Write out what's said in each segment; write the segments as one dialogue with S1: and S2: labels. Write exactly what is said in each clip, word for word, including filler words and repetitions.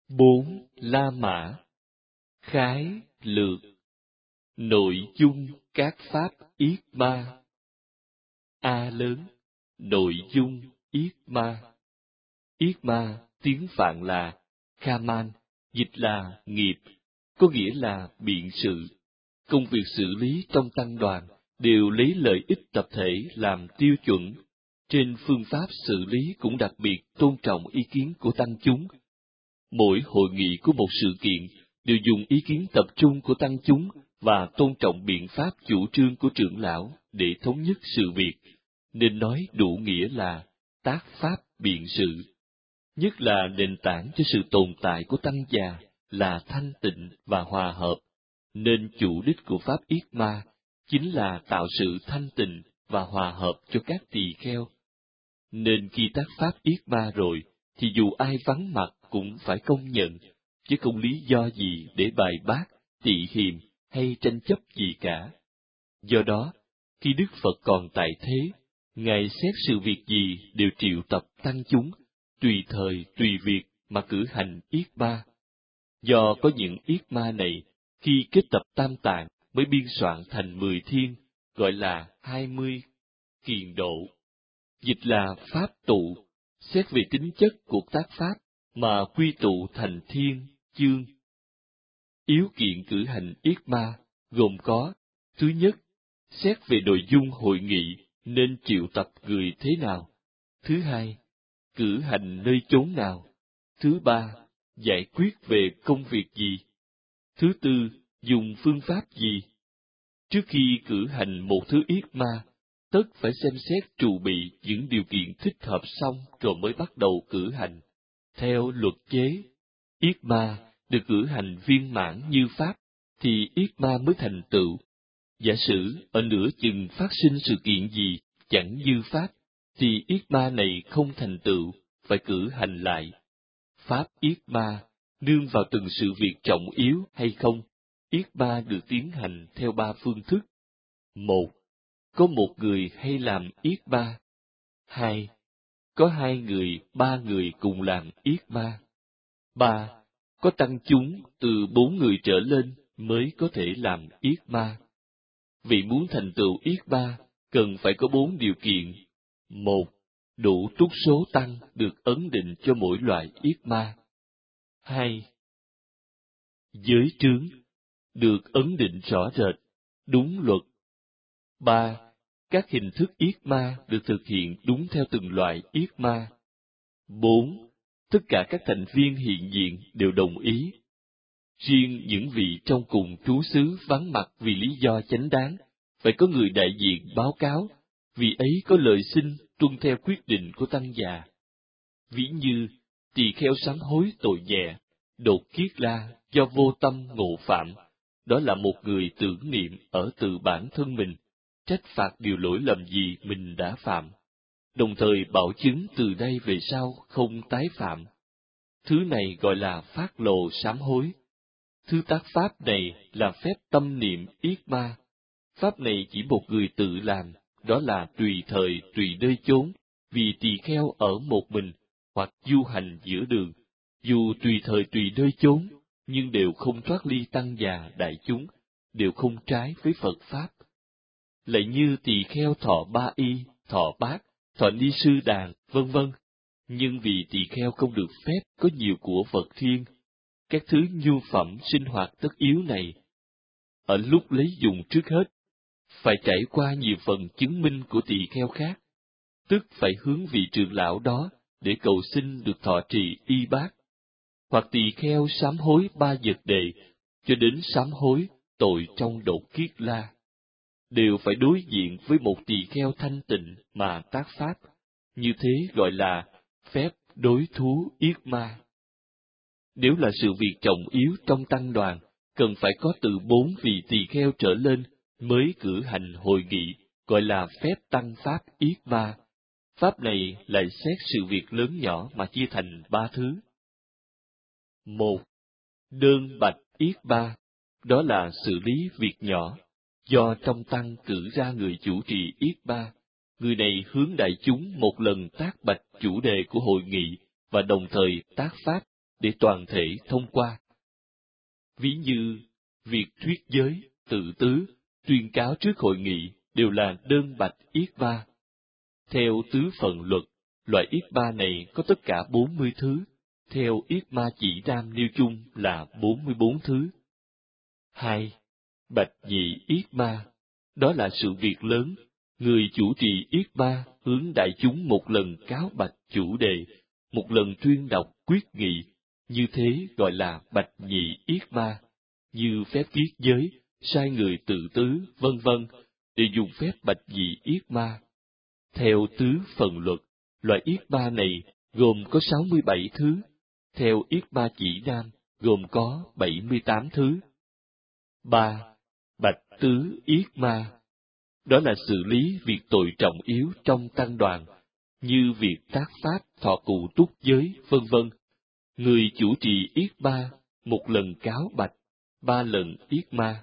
S1: Bốn La Mã. Khái lược. Nội dung các pháp yết ma. A lớn, nội dung yết ma. Yết ma tiếng Phạn là Khaman, dịch là nghiệp, có nghĩa là biện sự. Công việc xử lý trong tăng đoàn đều lấy lợi ích tập thể làm tiêu chuẩn. Trên phương pháp xử lý cũng đặc biệt tôn trọng ý kiến của tăng chúng. Mỗi hội nghị của một sự kiện đều dùng ý kiến tập trung của tăng chúng và tôn trọng biện pháp chủ trương của trưởng lão để thống nhất sự việc, nên nói đủ nghĩa là tác pháp biện sự. Nhất là nền tảng cho sự tồn tại của tăng già là thanh tịnh và hòa hợp, nên chủ đích của pháp yết ma chính là tạo sự thanh tịnh và hòa hợp cho các tỳ kheo. Nên khi tác pháp yết ma rồi, thì dù ai vắng mặt cũng phải công nhận, chứ không lý do gì để bài bác, tị hiềm hay tranh chấp gì cả. Do đó, khi Đức Phật còn tại thế, Ngài xét sự việc gì đều triệu tập tăng chúng, tùy thời tùy việc mà cử hành yết ma. Do có những yết ma này, khi kết tập tam tạng mới biên soạn thành mười thiên, gọi là hai mươi kiền độ. Dịch là pháp tụ, xét về tính chất của tác pháp mà quy tụ thành thiên, chương. Yếu kiện cử hành yết ma gồm có: thứ nhất, xét về nội dung hội nghị nên triệu tập người thế nào; thứ hai, cử hành nơi chốn nào; thứ ba, giải quyết về công việc gì; thứ tư, dùng phương pháp gì. Trước khi cử hành một thứ yết ma, tất phải xem xét trù bị những điều kiện thích hợp xong rồi mới bắt đầu cử hành. Theo luật chế, yết ma được cử hành viên mãn như pháp, thì yết ma mới thành tựu. Giả sử ở nửa chừng phát sinh sự kiện gì chẳng như pháp, thì yết ma này không thành tựu, phải cử hành lại. Pháp yết ma nương vào từng sự việc trọng yếu hay không. Yết ma được tiến hành theo ba phương thức. Một, có một người hay làm yết ma. Hai, có hai người, ba người cùng làm yết ma. Ba, có tăng chúng từ bốn người trở lên mới có thể làm yết ma. Vì muốn thành tựu yết ma, cần phải có bốn điều kiện. Một, đủ túc số tăng được ấn định cho mỗi loại yết ma. Hai, giới trướng được ấn định rõ rệt, đúng luật. Ba, các hình thức yết ma được thực hiện đúng theo từng loại yết ma. Bốn, tất cả các thành viên hiện diện đều đồng ý. Riêng những vị trong cùng trú xứ vắng mặt vì lý do chánh đáng, phải có người đại diện báo cáo, vì ấy có lời xin tuân theo quyết định của tăng già. Ví như tỳ kheo sám hối tội nhẹ, đột kiết la do vô tâm ngộ phạm, đó là một người tưởng niệm ở từ bản thân mình, trách phạt điều lỗi lầm gì mình đã phạm, đồng thời bảo chứng từ đây về sau không tái phạm. Thứ này gọi là phát lộ sám hối. Thứ tác pháp này là phép tâm niệm yết ma. Pháp này chỉ một người tự làm, đó là tùy thời tùy nơi chốn, vì tỳ kheo ở một mình, hoặc du hành giữa đường, dù tùy thời tùy nơi chốn, nhưng đều không thoát ly tăng già đại chúng, đều không trái với Phật Pháp. Lại như tỳ kheo thọ ba y, thọ bát, thọ ni sư đàn, vân vân. Nhưng vì tỳ kheo không được phép có nhiều của vật thiên, các thứ nhu phẩm sinh hoạt tất yếu này, ở lúc lấy dùng trước hết, phải trải qua nhiều phần chứng minh của tỳ kheo khác, tức phải hướng vị trưởng lão đó để cầu xin được thọ trì y bát, hoặc tỳ kheo sám hối ba vật đề, cho đến sám hối tội trong đột kiết la, đều phải đối diện với một tỳ kheo thanh tịnh mà tác pháp. Như thế gọi là phép đối thú yết ma. Nếu là sự việc trọng yếu trong tăng đoàn, cần phải có từ bốn vị tỳ kheo trở lên mới cử hành hội nghị, gọi là phép tăng pháp yết ma. Pháp này lại xét sự việc lớn nhỏ mà chia thành ba thứ. Một, đơn bạch yết ma, đó là xử lý việc nhỏ, do trong tăng cử ra người chủ trì yết ma. Người này hướng đại chúng một lần tác bạch chủ đề của hội nghị và đồng thời tác pháp để toàn thể thông qua. Ví như việc thuyết giới, tự tứ, tuyên cáo trước hội nghị đều là đơn bạch yết ba. Theo tứ phận luật, loại yết ba này có tất cả bốn mươi thứ, theo yết ma chỉ nam nêu chung là bốn mươi bốn thứ. Hai, bạch nhị yết ma, đó là sự việc lớn, người chủ trì yết ma hướng đại chúng một lần cáo bạch chủ đề, một lần tuyên đọc quyết nghị, như thế gọi là bạch nhị yết ma, như phép viết giới, sai người tự tứ, vân vân, để dùng phép bạch nhị yết ma. Theo tứ phần luật, loại yết ma này gồm có sáu mươi bảy thứ, theo yết ma chỉ nam gồm có bảy mươi tám thứ. Ba, bạch tứ yết ma, đó là xử lý việc tội trọng yếu trong tăng đoàn, như việc tác pháp, thọ cụ túc giới, vân vân. Người chủ trì yết ma một lần cáo bạch, ba lần yết ma.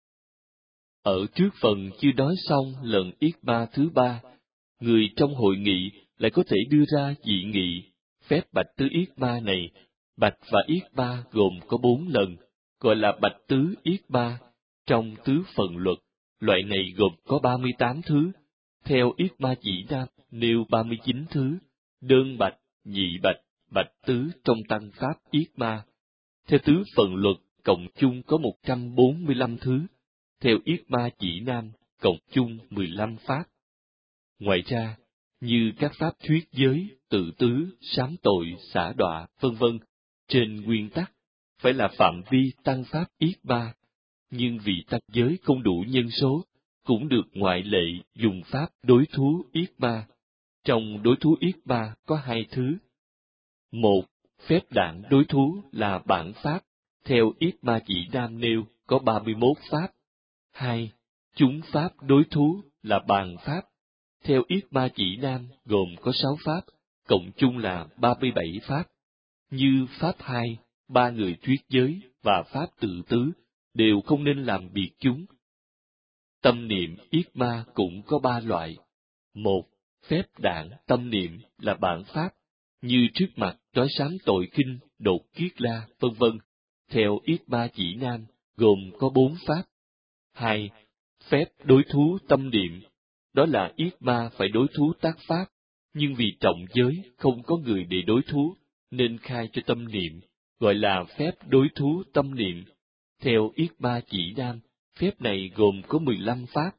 S1: Ở trước phần chưa nói xong lần yết ma thứ ba, người trong hội nghị lại có thể đưa ra dị nghị. Phép bạch tứ yết ma này, bạch và yết ma gồm có bốn lần, gọi là bạch tứ yết ma. Trong tứ phần luật, loại này gồm có ba mươi tám thứ, theo yết ma chỉ nam nêu ba mươi chín thứ, đơn bạch, nhị bạch, bạch tứ trong tăng pháp yết ma. Theo tứ phần luật, cộng chung có một trăm bốn mươi lăm thứ, theo yết ma chỉ nam, cộng chung mười lăm pháp. Ngoài ra, như các pháp thuyết giới, tự tứ, sám tội, xả đọa, vân vân, trên nguyên tắc phải là phạm vi tăng pháp yết ma, nhưng vì tăng giới không đủ nhân số, cũng được ngoại lệ dùng pháp đối thú yết ma. Trong đối thú yết ma có hai thứ. Một, phép đản đối thú là bản pháp, theo yết ma chỉ nam nêu có ba mươi mốt pháp. Hai, chúng pháp đối thú là bàn pháp, theo yết ma chỉ nam gồm có sáu pháp, cộng chung là ba mươi bảy pháp. Như pháp hai, ba người thuyết giới và pháp tự tứ đều không nên làm biệt chúng. Tâm niệm yết ma cũng có ba loại. Một, phép đản tâm niệm là bản pháp, như trước mặt nói sám tội kinh, đột kiết la, vân vân, theo yết ma chỉ nam gồm có bốn pháp. Hai, phép đối thú tâm niệm, đó là yết ma phải đối thú tác pháp, nhưng vì trọng giới không có người để đối thú, nên khai cho tâm niệm, gọi là phép đối thú tâm niệm. Theo yết ma chỉ nam, phép này gồm có mười lăm pháp.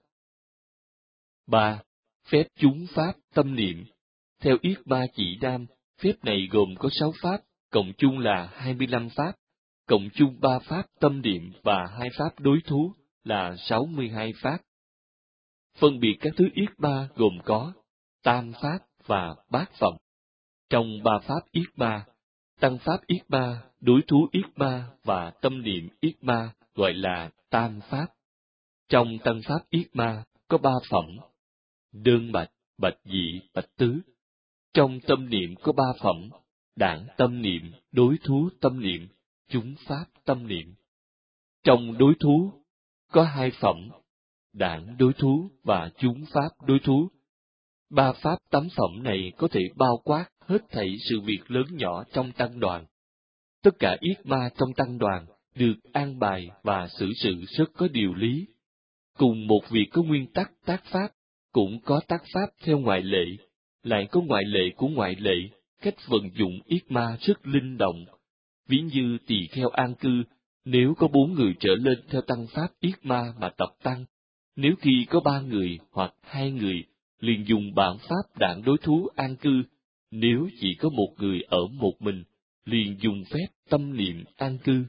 S1: Ba, phép chúng pháp tâm niệm, theo yết ma chỉ nam, phép này gồm có sáu pháp, cộng chung là hai mươi lăm pháp, cộng chung ba pháp tâm niệm và hai pháp đối thú là sáu mươi hai pháp. Phân biệt các thứ yết ma gồm có tam pháp và bát phẩm. Trong ba pháp yết ma, tăng pháp yết ma, đối thú yết ma và tâm niệm yết ma gọi là tam pháp. Trong tăng pháp yết ma có ba phẩm: đơn bạch, bạch dị, bạch tứ. Trong tâm niệm có ba phẩm: đản tâm niệm, đối thú tâm niệm, chúng pháp tâm niệm. Trong đối thú có hai phẩm: đản đối thú và chúng pháp đối thú. Ba pháp tám phẩm này có thể bao quát hết thảy sự việc lớn nhỏ trong tăng đoàn. Tất cả yết ma trong tăng đoàn được an bài và xử sự rất có điều lý. Cùng một việc có nguyên tắc tác pháp, cũng có tác pháp theo ngoại lệ, lại có ngoại lệ của ngoại lệ, cách vận dụng yết ma rất linh động. Ví như tỳ kheo an cư, nếu có bốn người trở lên theo tăng pháp yết ma mà tập tăng, nếu khi có ba người hoặc hai người, liền dùng bản pháp đản đối thú an cư, nếu chỉ có một người ở một mình, liền dùng phép tâm niệm an cư.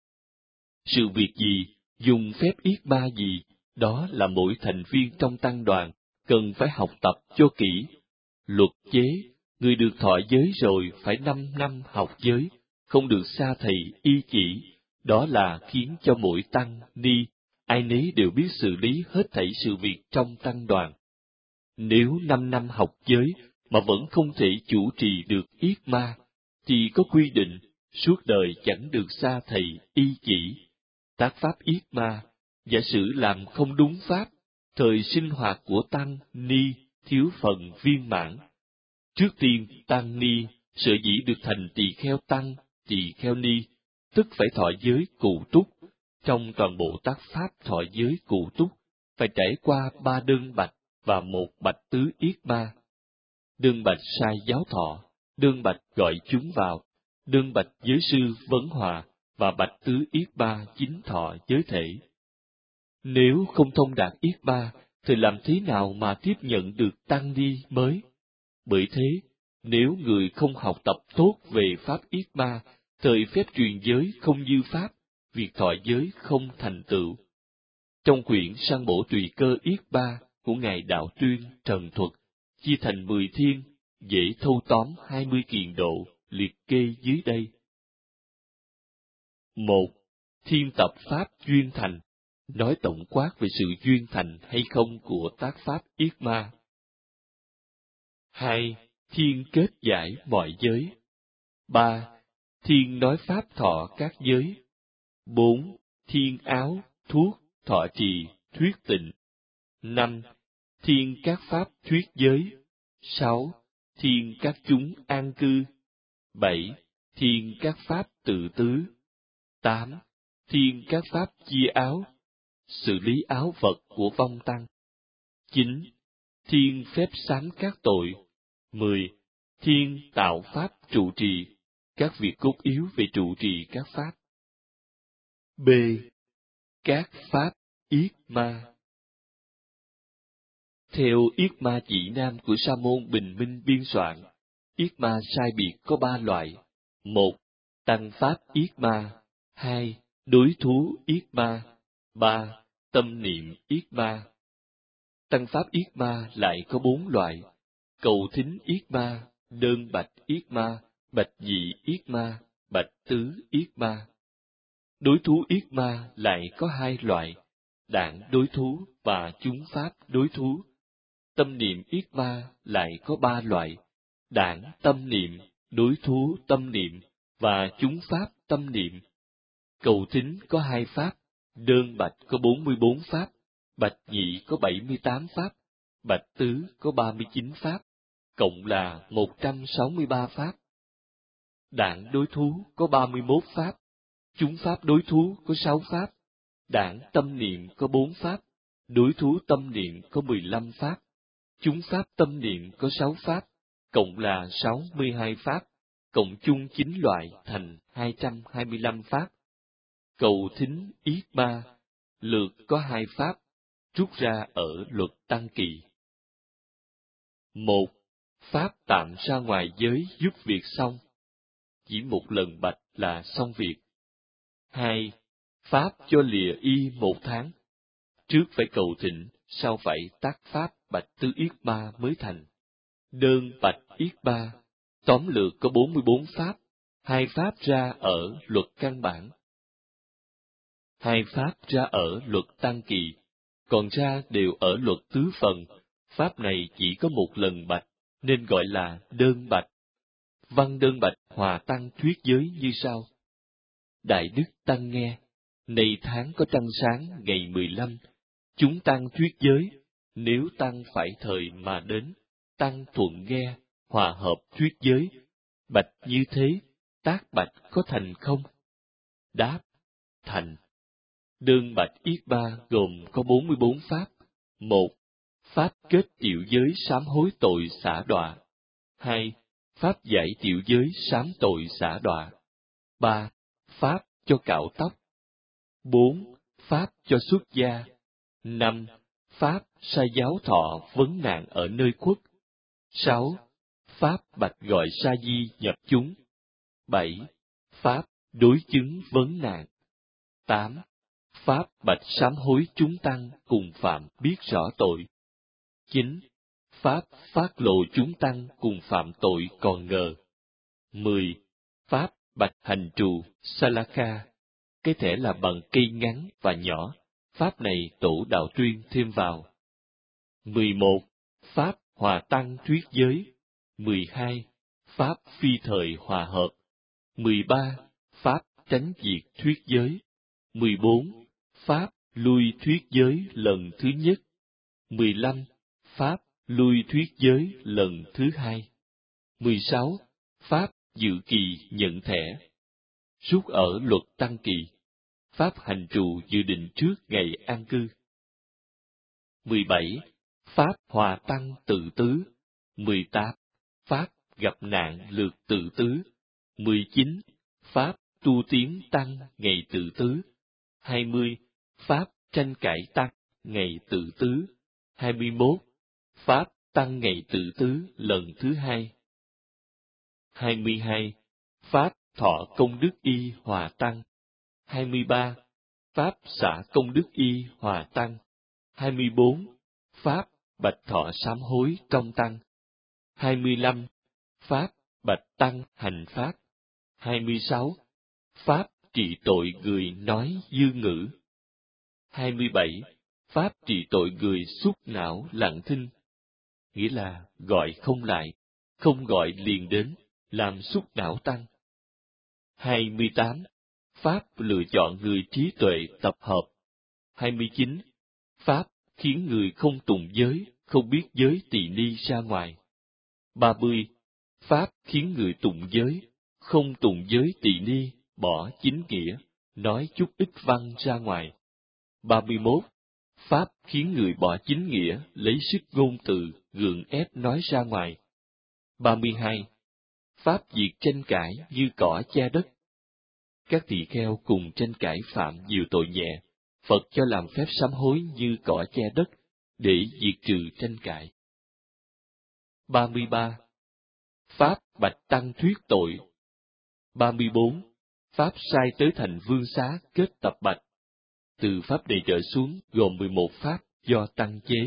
S1: Sự việc gì, dùng phép yết ma gì, đó là mỗi thành viên trong tăng đoàn cần phải học tập cho kỹ. Luật chế, người được thọ giới rồi phải năm năm học giới, không được xa thầy y chỉ, đó là khiến cho mỗi tăng, ni, ai nấy đều biết xử lý hết thảy sự việc trong tăng đoàn. Nếu năm năm học giới mà vẫn không thể chủ trì được yết ma, thì có quy định suốt đời chẳng được xa thầy y chỉ. Tác pháp yết ma, giả sử làm không đúng pháp, thời sinh hoạt của tăng ni thiếu phần viên mãn. Trước tiên, tăng ni sở dĩ được thành tỳ kheo tăng tỳ kheo ni, tức phải thọ giới cụ túc. Trong toàn bộ tác pháp thọ giới cụ túc, phải trải qua ba đơn bạch và một bạch tứ yết ma. Đơn bạch sai giáo thọ, đơn bạch gọi chúng vào, đơn bạch giới sư vấn hòa, và bạch tứ yết ba chính thọ giới thể. Nếu không thông đạt yết ba, thì làm thế nào mà tiếp nhận được tăng ni mới? Bởi thế, nếu người không học tập tốt về pháp yết ba, thời phép truyền giới không như pháp, việc thọ giới không thành tựu. Trong quyển Sang bổ tùy cơ yết ba của Ngài Đạo Tuyên Trần Thuật, chia thành mười thiên, dễ thâu tóm hai mươi kiền độ, liệt kê dưới đây. Một, thiên tập pháp duyên thành, nói tổng quát về sự duyên thành hay không của tác pháp yết ma. Hai, thiên kết giải mọi giới. Ba, thiên nói pháp thọ các giới. Bốn, thiên áo, thuốc, thọ trì, thuyết tịnh. Năm, thiên các pháp thuyết giới. Sáu, thiên các chúng an cư. Bảy, thiên các pháp tự tứ. Tám, thiên các pháp chia áo, xử lý áo vật của vong tăng. Chín, thiên phép sám các tội. Mười, thiên tạo pháp trụ trì, các việc cốt yếu về trụ trì các pháp. B. Các pháp yết ma. Theo yết ma chỉ nam của Sa môn Bình Minh biên soạn, yết ma sai biệt có ba loại. Một, tăng pháp yết ma. Hai, đối thú yết ma. Ba, tâm niệm yết ma. Tăng pháp yết ma lại có bốn loại: cầu thính yết ma, đơn bạch yết ma, bạch dị yết ma, bạch tứ yết ma. Đối thú yết ma lại có hai loại: đảng đối thú và chúng pháp đối thú. Tâm niệm yết ma lại có ba loại: đảng tâm niệm, đối thú tâm niệm và chúng pháp tâm niệm. Cầu thính có hai pháp, đơn bạch có bốn mươi bốn pháp, bạch nhị có bảy mươi tám pháp, bạch tứ có ba mươi chín pháp, cộng là một trăm sáu mươi ba pháp. Đảng đối thú có ba mươi mốt pháp, chúng pháp đối thú có sáu pháp, đảng tâm niệm có bốn pháp, đối thú tâm niệm có mười lăm pháp, chúng pháp tâm niệm có sáu pháp, cộng là sáu mươi hai pháp, cộng chung chín loại thành hai trăm hai mươi lăm pháp. Cầu thính yết ma, lượt có hai pháp, rút ra ở luật tăng kỳ. Một, pháp tạm ra ngoài giới giúp việc xong. Chỉ một lần bạch là xong việc. Hai, pháp cho lìa y một tháng. Trước phải cầu thỉnh, sau phải tác pháp bạch tứ yết ba mới thành. Đơn bạch yết ba, tóm lược có bốn mươi bốn pháp, hai pháp ra ở luật căn bản. Hai pháp ra ở luật tăng kỳ, còn ra đều ở luật tứ phần. Pháp này chỉ có một lần bạch, nên gọi là đơn bạch. Văn đơn bạch hòa tăng thuyết giới như sau. Đại đức tăng nghe, nay tháng có trăng sáng ngày mười lăm, chúng tăng thuyết giới, nếu tăng phải thời mà đến, tăng thuận nghe, hòa hợp thuyết giới. Bạch như thế, tác bạch có thành không? Đáp, thành. Đơn bạch yết ba gồm có bốn mươi bốn pháp. Một, pháp kết tiểu giới sám hối tội xả đọa. Hai, pháp giải tiểu giới sám tội xả đọa. Ba, pháp cho cạo tóc. Bốn, pháp cho xuất gia. Năm, pháp sai giáo thọ vấn nạn ở nơi khuất. Sáu, pháp bạch gọi sa di nhập chúng. Bảy, pháp đối chứng vấn nạn. Tám, pháp bạch sám hối chúng tăng cùng phạm biết rõ tội. Chín, pháp phát lộ chúng tăng cùng phạm tội còn ngờ. Mười, pháp bạch hành trù salaka, cái thể là bằng cây ngắn và nhỏ. Pháp này tổ đạo tuyên thêm vào. Mười một, pháp hòa tăng thuyết giới. Mười hai, pháp phi thời hòa hợp. Mười ba, pháp tránh diệt thuyết giới. Mười bốn, pháp lui thuyết giới lần thứ nhất. Mười lăm, pháp lui thuyết giới lần thứ hai. Mười sáu, pháp dự kỳ nhận thẻ. suốt ở luật tăng kỳ, pháp hành trù dự định trước ngày an cư. mười bảy. Pháp hòa tăng tự tứ. mười tám. Pháp gặp nạn lược tự tứ. mười chín. Pháp tu tiến tăng ngày tự tứ. hai mươi. Pháp tranh cãi tăng ngày tự tứ. hai mươi mốt. Pháp tăng ngày tự tứ lần thứ hai. hai mươi hai. Pháp thọ công đức y hòa tăng. hai mươi ba. Pháp xả công đức y hòa tăng. hai mươi bốn. Pháp bạch thọ sám hối công tăng. hai mươi lăm. Pháp bạch tăng hành pháp. hai mươi sáu. Pháp trị tội người nói dư ngữ. hai mươi bảy. Pháp trị tội người xúc não lặng thinh. Nghĩa là gọi không lại, không gọi liền đến, làm xúc não tăng. hai mươi tám. Pháp lựa chọn người trí tuệ tập hợp. hai mươi chín. Pháp khiến người không tùng giới, không biết giới tỳ ni ra ngoài. ba mươi. Pháp khiến người tụng giới, không tụng giới tỳ ni, bỏ chính nghĩa, nói chút ít văn ra ngoài. ba mươi mốt. Pháp khiến người bỏ chính nghĩa, lấy sức ngôn từ, gượng ép nói ra ngoài. ba mươi hai. Pháp diệt tranh cãi như cỏ che đất. Các tỳ kheo cùng tranh cãi phạm nhiều tội nhẹ, Phật cho làm phép sám hối như cỏ che đất, để diệt trừ tranh cãi. ba mươi ba. Pháp bạch tăng thuyết tội. ba mươi bốn. Pháp sai tới thành vương xá kết tập bạch. Từ pháp này trở xuống gồm mười một pháp do tăng chế.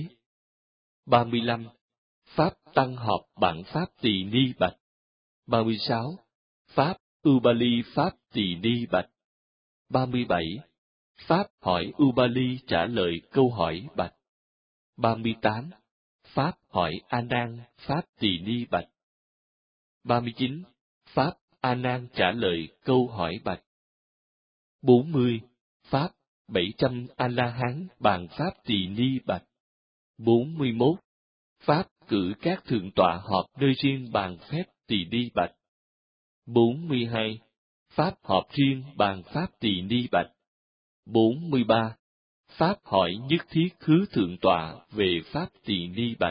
S1: ba mươi lăm. Pháp tăng họp bản pháp tỳ ni bạch. ba mươi sáu. Pháp Ubali pháp tỳ ni bạch. ba mươi bảy. Pháp hỏi Ubali trả lời câu hỏi bạch. ba mươi tám. Pháp hỏi A Nan pháp tỳ ni bạch. ba mươi chín. Pháp A Nan trả lời câu hỏi bạch. bốn mươi. Pháp bảy trăm A La Hán bàn pháp tỳ ni bạch. bốn mươi mốt. Pháp cử các thượng tọa họp nơi riêng bàn phép tỳ ni bạch. bốn mươi hai. Pháp họp riêng bàn pháp tỳ ni bạch. bốn mươi ba. Pháp hỏi nhất thiết khứ thượng tọa về pháp tỳ ni bạch.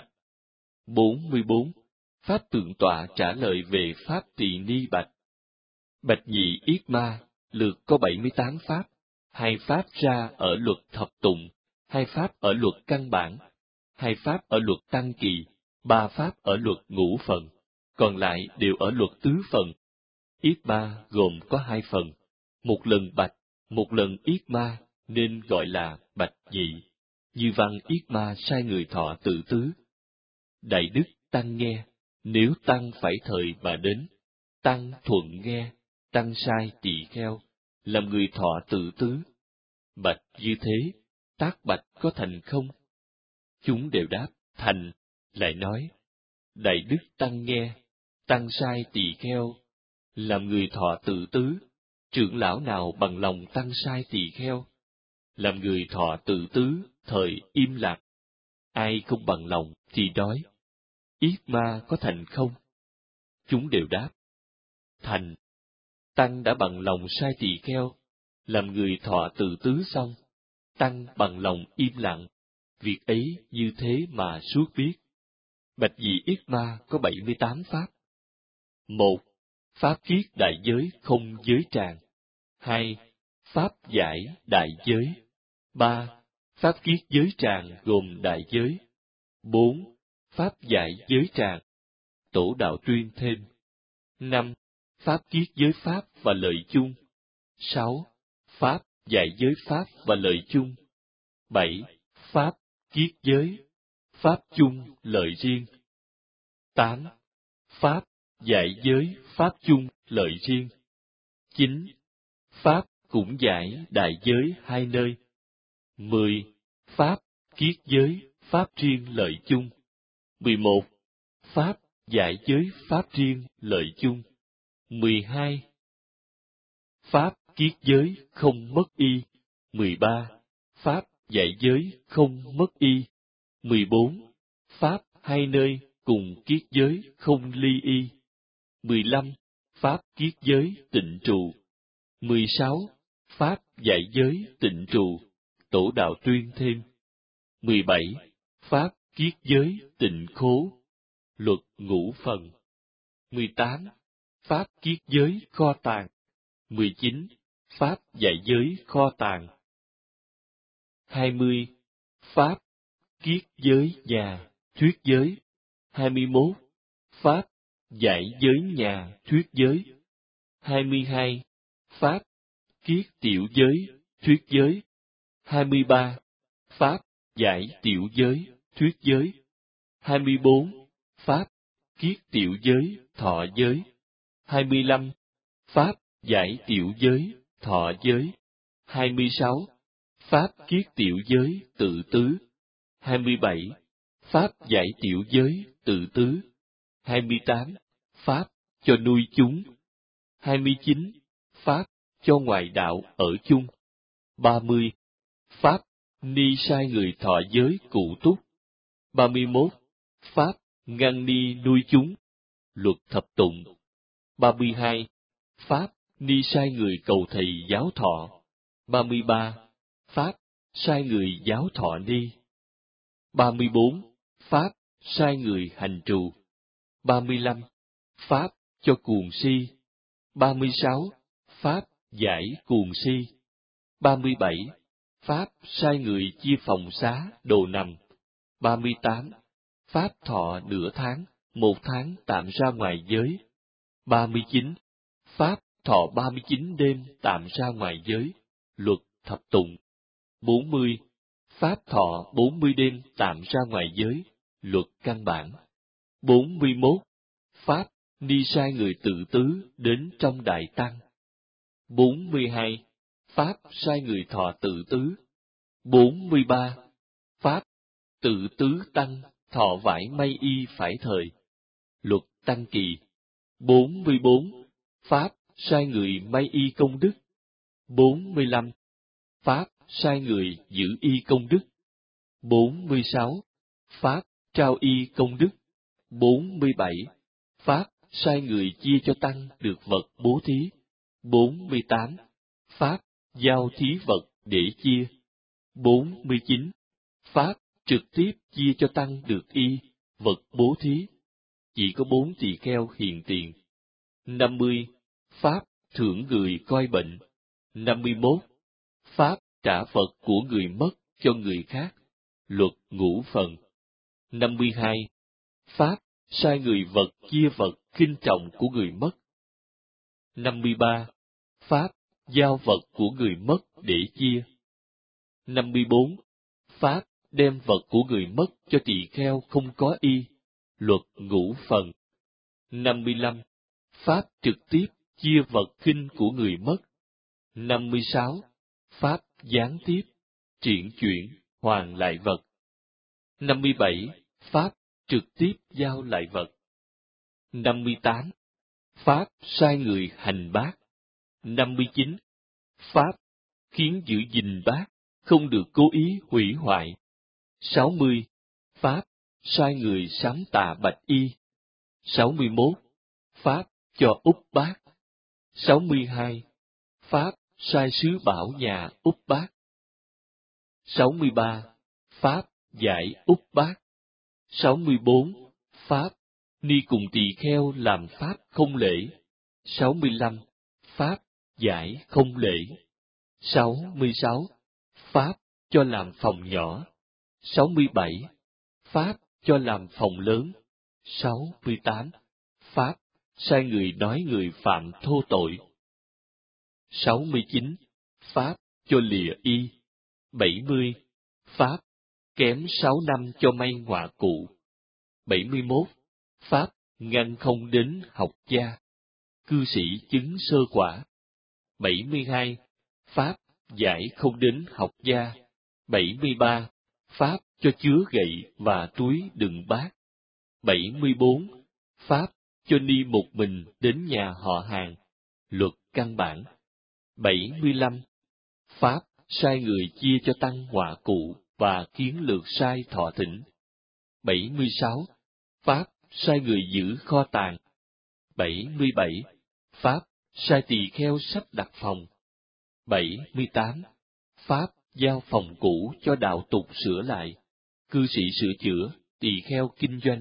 S1: bốn mươi bốn. Pháp thượng tọa trả lời về pháp tỳ ni bạch. Bạch nhị yết ma, lượt có bảy mươi tám pháp, hai pháp ra ở luật thập tụng, hai pháp ở luật căn bản, hai pháp ở luật tăng kỳ, ba pháp ở luật ngũ phần, còn lại đều ở luật tứ phần. Yết ma gồm có hai phần, một lần bạch, một lần yết ma, nên gọi là bạch nhị. Như văn yết ma sai người thọ tự tứ. Đại đức tăng nghe, nếu tăng phải thời mà đến, tăng thuận nghe, tăng sai tỳ kheo, làm người thọ tự tứ. Bạch như thế, tác bạch có thành không? Chúng đều đáp, thành, lại nói, đại đức tăng nghe, tăng sai tỳ kheo, làm người thọ tự tứ, trưởng lão nào bằng lòng tăng sai tỳ kheo, làm người thọ tự tứ, thời im lặng, ai không bằng lòng thì đói. Yết ma có thành không? Chúng đều đáp, thành. Tăng đã bằng lòng sai tỳ kheo, làm người thọ tự tứ xong, tăng bằng lòng im lặng, việc ấy như thế mà suốt biết. Bạch dị yết ma có bảy mươi tám pháp. Một. Pháp kiết đại giới không giới tràng. Hai. Pháp giải đại giới. Ba. Pháp kiết giới tràng gồm đại giới. Bốn. Pháp giải giới tràng. Tổ đạo tuyên thêm. Năm. Pháp kiết giới pháp và lợi chung. Sáu. Pháp giải giới pháp và lợi chung. Bảy. Pháp kiết giới, pháp chung lợi riêng. Tám. Pháp giải giới, pháp chung lợi riêng. Chín. Pháp cũng giải đại giới hai nơi. Mười. Pháp kiết giới, pháp riêng lợi chung. Mười một. Pháp giải giới, pháp riêng lợi chung. Mười hai. Pháp kiết giới không mất y. Mười ba. Pháp giải giới không mất y. Mười bốn. Pháp hai nơi cùng kiết giới không ly y. Mười lăm. Pháp kiết giới tịnh trụ. mười sáu. Pháp dạy giới tịnh trù, tổ đạo tuyên thêm. mười bảy. Pháp kiết giới tịnh khố, luật ngũ phần. mười tám. Pháp kiết giới kho tàng. mười chín. Pháp dạy giới kho tàng. hai mươi. Pháp kiết giới nhà, thuyết giới. hai mươi mốt. Pháp dạy giới nhà, thuyết giới. hai mươi hai. Pháp kiết tiểu giới, thuyết giới. hai mươi ba. Pháp giải tiểu giới, thuyết giới. hai mươi bốn. Pháp kiết tiểu giới, thọ giới. hai mươi lăm. Pháp giải tiểu giới, thọ giới. hai mươi sáu. Pháp kiết tiểu giới, tự tứ. hai mươi bảy. Pháp giải tiểu giới, tự tứ. hai mươi tám. Pháp cho nuôi chúng. hai mươi chín. Pháp cho ngoại đạo ở chung. ba mươi. Pháp ni sai người thọ giới cụ túc. ba mươi mốt. Pháp ngăn ni nuôi chúng. Luật thập tụng. ba mươi hai. Pháp ni sai người cầu thầy giáo thọ. ba mươi ba. Pháp sai người giáo thọ ni. ba mươi bốn. Pháp sai người hành trù. ba mươi lăm. Pháp cho cuồng si. ba mươi sáu. Pháp giải cuồng si. ba mươi bảy. Pháp sai người chia phòng xá, đồ nằm. ba mươi tám. Pháp thọ nửa tháng, một tháng tạm ra ngoài giới. ba mươi chín. Pháp thọ ba mươi chín đêm tạm ra ngoài giới. Luật thập tụng. bốn mươi. Pháp thọ bốn mươi đêm tạm ra ngoài giới. Luật căn bản. bốn mươi mốt. Pháp ni sai người tự tứ đến trong đại tăng. bốn mươi hai. Pháp sai người thọ tự tứ. bốn mươi ba. Pháp tự tứ tăng thọ vải may y phải thời. Luật tăng kỳ. bốn mươi bốn. Pháp sai người may y công đức. bốn mươi lăm. Pháp sai người giữ y công đức. bốn mươi sáu. Pháp trao y công đức. bốn mươi bảy. Pháp sai người chia cho tăng được vật bố thí. bốn mươi tám. Pháp giao thí vật để chia. bốn mươi chín. Pháp trực tiếp chia cho tăng được y, vật bố thí. Chỉ có bốn tỳ kheo hiện tiền. năm mươi. Pháp thưởng người coi bệnh. năm mươi mốt. Pháp trả vật của người mất cho người khác. Luật ngũ phần. năm mươi hai. Pháp sai người vật chia vật kinh trọng của người mất. năm mươi ba. Pháp giao vật của người mất để chia. năm mươi bốn. Pháp đem vật của người mất cho tỳ kheo không có y. Luật ngũ phần. năm mươi lăm. Pháp trực tiếp chia vật kinh của người mất. năm mươi sáu. Pháp gián tiếp triển chuyển hoàn lại vật. năm mươi bảy. Pháp trực tiếp giao lại vật. năm mươi tám. Pháp sai người hành bát. năm mươi chín. Pháp khiến giữ gìn bát, không được cố ý hủy hoại. sáu mươi. Pháp sai người sám tạ bạch y. sáu mươi mốt. Pháp cho úp bát. sáu mươi hai. Pháp sai sứ bảo nhà úp bát. sáu mươi ba. Pháp giải úp bát. sáu mươi bốn. Pháp ni cùng tỳ kheo làm pháp không lễ. sáu mươi lăm. Pháp giải không lễ. sáu mươi sáu. Pháp cho làm phòng nhỏ. sáu mươi bảy. Pháp cho làm phòng lớn. sáu mươi tám. Pháp sai người nói người phạm thô tội. sáu mươi chín. Pháp cho lìa y. bảy mươi. Pháp kém sáu năm cho may họa cụ. bảy mươi mốt. Pháp ngăn không đến học gia, cư sĩ chứng sơ quả. bảy mươi hai. Pháp giải không đến học gia. bảy mươi ba. Pháp cho chứa gậy và túi đựng bát. bảy mươi bốn. Pháp cho ni một mình đến nhà họ hàng. Luật căn bản. bảy mươi lăm. Pháp sai người chia cho tăng họa cụ và kiến lược sai thọ thỉnh. bảy mươi sáu. Pháp sai người giữ kho tàng. bảy mươi bảy. Pháp sai tỳ kheo sắp đặt phòng. bảy mươi tám. Pháp giao phòng cũ cho đạo tục sửa lại, cư sĩ sửa chữa, tỳ kheo kinh doanh.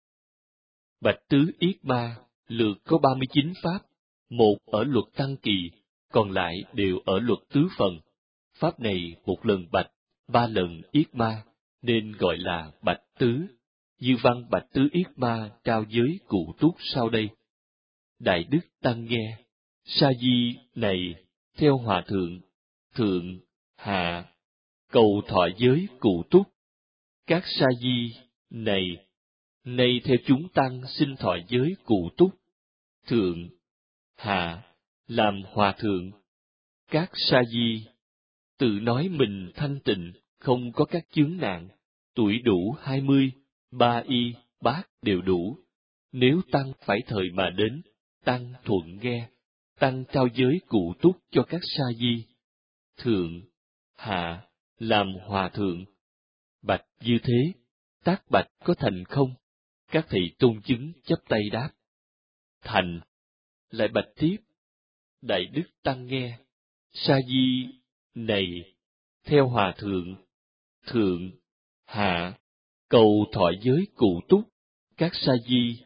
S1: Bạch tứ Yết Ma lượt có ba mươi chín pháp, một ở luật Tăng Kỳ, còn lại đều ở luật tứ phần. Pháp này một lần bạch, ba lần Yết Ma, nên gọi là bạch tứ. Như văn bạch tứ Yết Ma trao giới cụ túc sau đây. Đại đức tăng nghe, sa di này theo hòa thượng, thượng, hạ, cầu thọ giới cụ túc. Các sa di này, nay theo chúng tăng xin thọ giới cụ túc. Thượng, hạ, làm hòa thượng. Các sa di tự nói mình thanh tịnh, không có các chướng nạn, tuổi đủ hai mươi, ba y, bát đều đủ. Nếu tăng phải thời mà đến, tăng thuận nghe, tăng trao giới cụ túc cho các sa di. Thượng, hạ, làm hòa thượng. Bạch như thế, tác bạch có thành không? Các thầy tôn chứng chắp tay đáp. Thành. Lại bạch tiếp. Đại đức tăng nghe, sa di này theo hòa thượng, thượng, hạ, cầu thọ giới cụ túc. Các sa di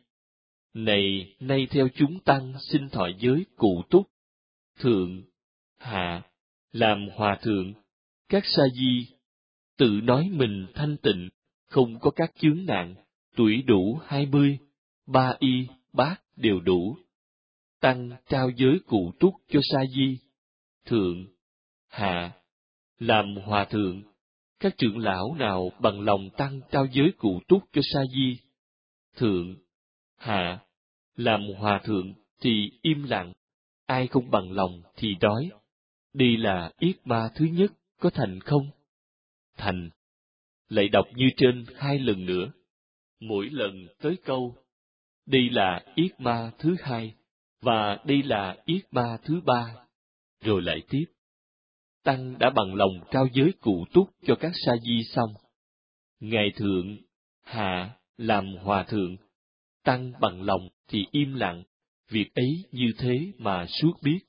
S1: này nay theo chúng tăng xin thọ giới cụ túc. Thượng, hạ, làm hòa thượng. Các sa di tự nói mình thanh tịnh, không có các chướng nạn, tuổi đủ hai mươi, ba y, bát đều đủ. Tăng trao giới cụ túc cho sa di. Thượng, hạ, làm hòa thượng. Các trưởng lão nào bằng lòng tăng trao giới cụ túc cho sa di. Thượng, hạ, làm hòa thượng thì im lặng, ai không bằng lòng thì nói. Đây là Yết Ma thứ nhất, có thành không? Thành. Lại đọc như trên hai lần nữa. Mỗi lần tới câu, đây là Yết Ma thứ hai, và đây là Yết Ma thứ ba. Rồi lại tiếp. Tăng đã bằng lòng trao giới cụ túc cho các sa di xong. Ngài thượng, hạ, làm hòa thượng. Tăng bằng lòng thì im lặng, việc ấy như thế mà suốt biết.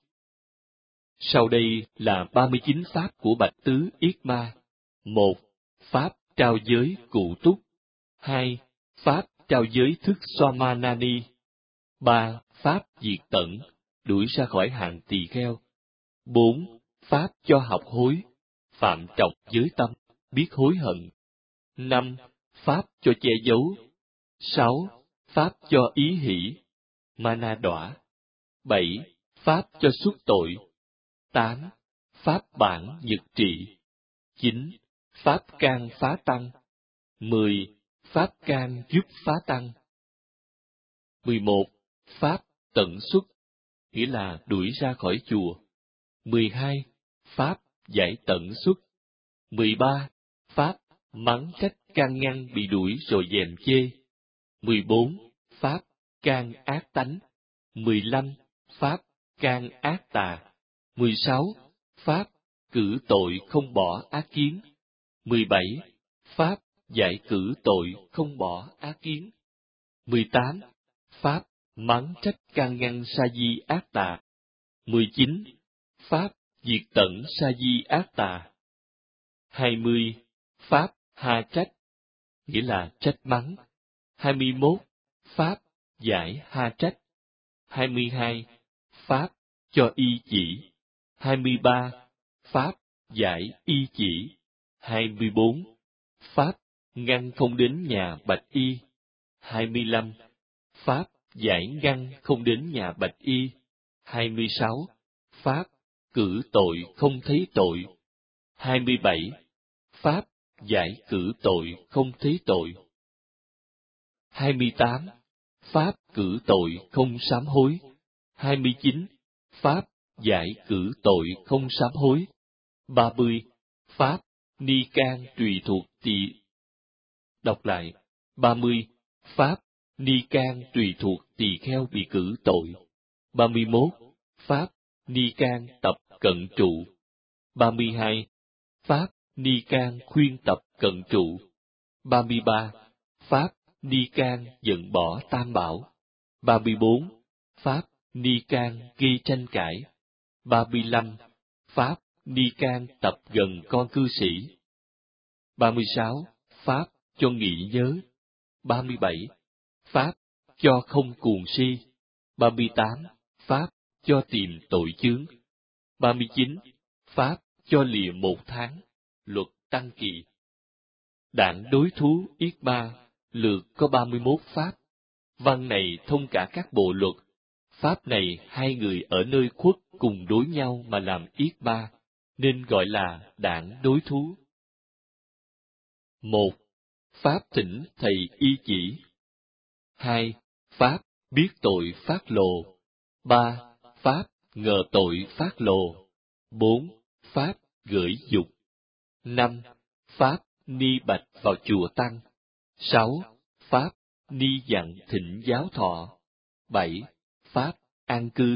S1: Sau đây là ba mươi chín pháp của Bạch tứ Yết Ma. Một, pháp trao giới cụ túc. Hai, pháp trao giới thức Swamanani. Ba, pháp diệt tận, đuổi ra khỏi hàng tỳ kheo. Bốn, pháp cho học hối, phạm trọng giới tâm, biết hối hận. Năm, pháp cho che giấu. Sáu, pháp cho ý hỷ, mana đọa. Bảy, pháp cho xuất tội. Tám, pháp bản nhật trị. Chín, pháp can phá tăng. Mười, pháp can giúp phá tăng. Mười một, pháp tận xuất, nghĩa là đuổi ra khỏi chùa. Mười hai, pháp giải tận xuất. Mười ba, pháp mắng trách can ngăn bị đuổi rồi dèm chê. Mười bốn, pháp can ác tánh. Mười lăm, pháp can ác tà. Mười sáu, pháp cử tội không bỏ ác kiến. Mười bảy, pháp giải cử tội không bỏ ác kiến. Mười tám, pháp mắng trách can ngăn sa di ác tà. Mười chín, pháp diệt tận sa di ác tà. Hai mươi, pháp ha trách, nghĩa là trách mắng. Hai mươi mốt, pháp giải ha trách. Hai mươi hai, pháp cho y chỉ. Hai mươi ba, pháp giải y chỉ. Hai mươi bốn, pháp ngăn không đến nhà bạch y. Hai mươi lăm, pháp giải ngăn không đến nhà bạch y. Hai mươi sáu, pháp cử tội không thấy tội. Hai mươi bảy, pháp giải cử tội không thấy tội. Hai mươi tám, pháp cử tội không sám hối. Hai mươi chín, pháp giải cử tội không sám hối. Ba mươi, pháp ni can tùy thuộc tỳ. Đọc lại. Ba mươi, pháp ni can tùy thuộc tỳ kheo bị cử tội. Ba mươi mốt, pháp ni can tập cận trụ. Ba mươi hai, pháp ni can khuyên tập cận trụ. Ba mươi ba, pháp ni can dận bỏ tam bảo. Ba mươi bốn, pháp ni can gây tranh cãi. ba mươi lăm. Pháp ni can tập gần con cư sĩ. ba mươi sáu. Pháp cho nghĩ nhớ. ba mươi bảy. Pháp cho không cuồng si. ba mươi tám. Pháp cho tìm tội chướng. ba mươi chín. Pháp cho lìa một tháng. Luật Tăng Kỳ. Đảng đối thú Yết Ma lược có ba mươi mốt pháp. Văn này thông cả các bộ luật. Pháp này hai người ở nơi khuất cùng đối nhau mà làm Yết Ma, nên gọi là đảng đối thú. Một. Pháp thỉnh thầy y chỉ. Hai. Pháp biết tội phát lộ. Ba. Pháp ngờ tội phát lộ. Bốn. Pháp gửi dục. Năm. Pháp ni bạch vào chùa tăng. Sáu. Pháp ni dặn thịnh giáo thọ. Bảy. Pháp an cư.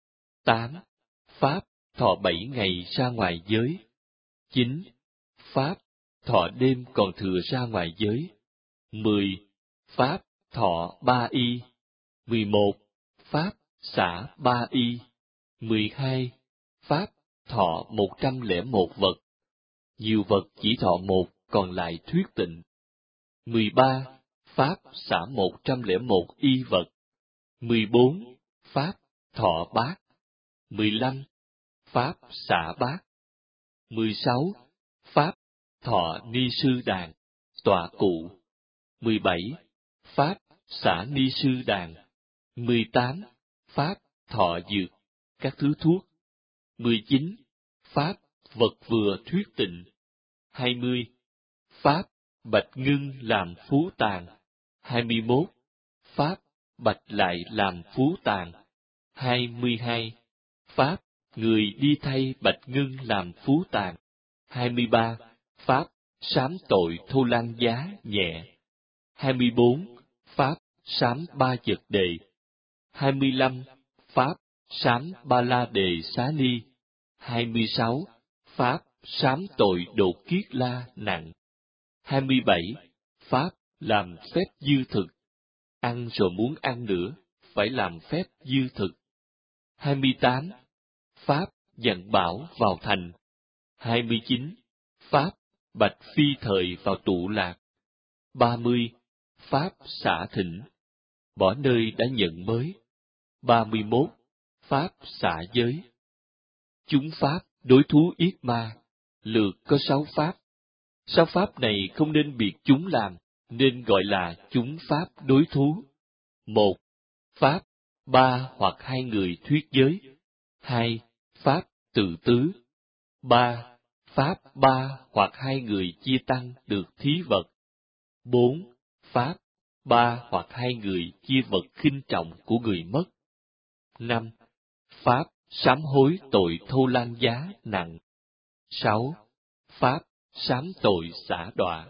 S1: Tám. Pháp thọ bảy ngày ra ngoài giới. Chín. Pháp thọ đêm còn thừa ra ngoài giới. Mười. Pháp thọ ba y. Mười một. Pháp xả ba y. Mười hai. Pháp thọ một trăm lẻ một vật. Nhiều vật chỉ thọ một, còn lại thuyết tịnh. Mười ba. Pháp xả một trăm lẻ một y vật. Mười bốn. Pháp thọ bát. Mười lăm. Pháp xả bát. Mười sáu. Pháp thọ ni sư đàn, tọa cụ. Mười bảy. Pháp xả ni sư đàn. Mười tám. Pháp thọ dược, các thứ thuốc. Mười chín. Pháp vật vừa thuyết tịnh. Hai mươi. Pháp bạch ngưng làm phú tàn. Hai mươi mốt. Pháp bạch lại làm phú tàn. Hai mươi hai. Pháp người đi thay bạch ngưng làm phú tàn. Hai mươi ba. Pháp sám tội thô lan giá nhẹ. Hai mươi bốn. Pháp sám ba vật đề. Hai mươi lăm. Pháp sám ba la đề xá ni. Hai mươi sáu. Pháp sám tội đột kiết la nặng. Hai mươi bảy. Pháp làm phép dư thực. Ăn rồi muốn ăn nữa, phải làm phép dư thực. Hai mươi tám. Pháp dặn bảo vào thành. Hai mươi chín. Pháp bạch phi thời vào tụ lạc. Ba mươi. Pháp xả thỉnh, bỏ nơi đã nhận mới. Ba mươi mốt. Pháp xả giới. Chúng pháp đối thú Yết Ma lược có sáu pháp. Sáu pháp này không nên biệt chúng làm, nên gọi là chúng pháp đối thú. Một. Pháp ba hoặc hai người thuyết giới. Hai. Pháp tự tứ. Ba. Pháp ba hoặc hai người chia tăng được thí vật. Bốn. Pháp ba hoặc hai người chia vật khinh trọng của người mất. Năm. Pháp sám hối tội thô lan giá nặng. Sáu. Pháp sám tội xả đọa.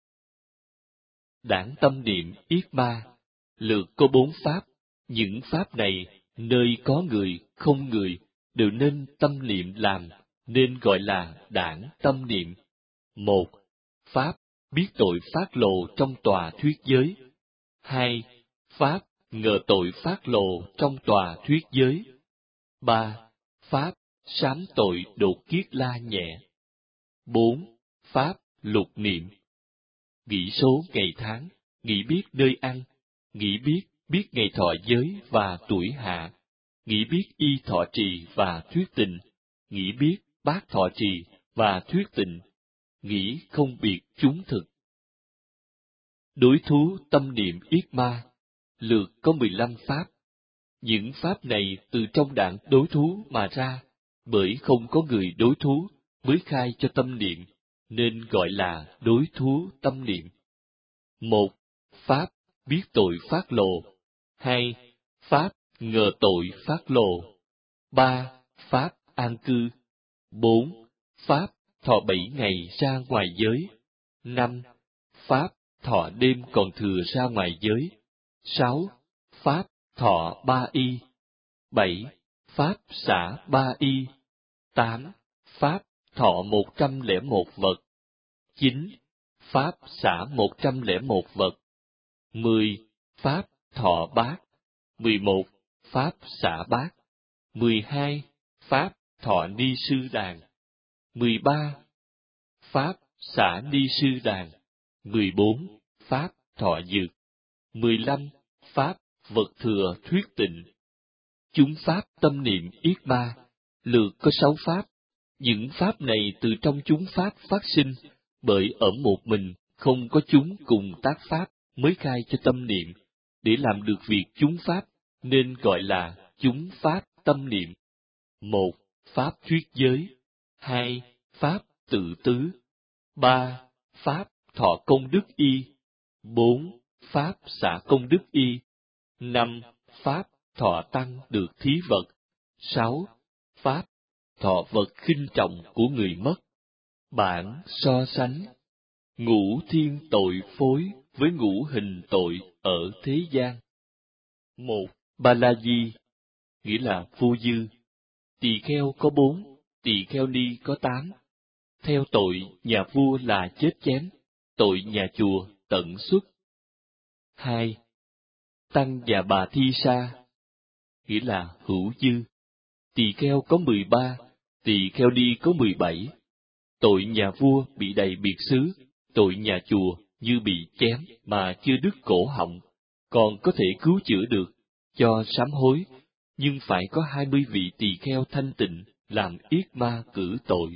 S1: Đảng tâm niệm Yết Ma lược có bốn pháp. Những pháp này nơi có người không người đều nên tâm niệm làm, nên gọi là đảng tâm niệm. Một. Pháp biết tội phát lộ trong tòa thuyết giới. Hai. Pháp ngờ tội phát lộ trong tòa thuyết giới. Ba. Pháp sám tội đột kiết la nhẹ. Bốn. Pháp lục niệm. Nghĩ số ngày tháng, nghĩ biết nơi ăn, nghĩ biết biết ngày thọ giới và tuổi hạ, nghĩ biết y thọ trì và thuyết tình, nghĩ biết bát thọ trì và thuyết tình, nghĩ không biệt chúng thực. Đối thú tâm niệm Yết Ma lược có mười lăm pháp. Những pháp này từ trong đảng đối thú mà ra, bởi không có người đối thú mới khai cho tâm niệm, nên gọi là đối thú tâm niệm. Một. Pháp biết tội phát lộ. Hai. Pháp ngờ tội phát lộ. Ba. Pháp an cư. Bốn. Pháp thọ bảy ngày ra ngoài giới. Năm. Pháp thọ đêm còn thừa ra ngoài giới. Sáu. Pháp thọ ba y. Bảy. Pháp xả ba y. Tám. Pháp thọ một trăm lẻ một vật. Chín. Pháp xả một trăm lẻ một vật. Mười. Pháp thọ bát. Mười một. pháp xả bát. Mười hai, pháp thọ ni sư đàn. Mười ba, pháp xả ni sư đàn. Mười bốn, pháp thọ dược. Mười lăm, pháp vật thừa thuyết tịnh. Chúng pháp tâm niệm yết ma, lượt có sáu pháp. Những pháp này từ trong chúng pháp phát sinh, bởi ở một mình, không có chúng cùng tác pháp mới khai cho tâm niệm. Để làm được việc chúng pháp, nên gọi là chúng pháp tâm niệm. Một, pháp thuyết giới. Hai, pháp tự tứ. Ba, pháp thọ công đức y. Bốn, pháp xả công đức y. Năm, pháp thọ tăng được thí vật. Sáu, pháp thọ vật khinh trọng của người mất. Bản so sánh ngũ thiên tội phối với ngũ hình tội ở thế gian. Một, Ba La Di, nghĩa là vô dư. Tỳ kheo có bốn, tỳ kheo ni có tám. Theo tội nhà vua là chết chém, tội nhà chùa tận xuất. Hai, Tăng và Bà Thi Sa, nghĩa là hữu dư. Tỳ kheo có mười ba, tỳ kheo ni có mười bảy. Tội nhà vua bị đầy biệt xứ, tội nhà chùa như bị chém mà chưa đứt cổ họng, còn có thể cứu chữa được, cho sám hối, nhưng phải có hai mươi vị tỳ kheo thanh tịnh làm yết ma cử tội.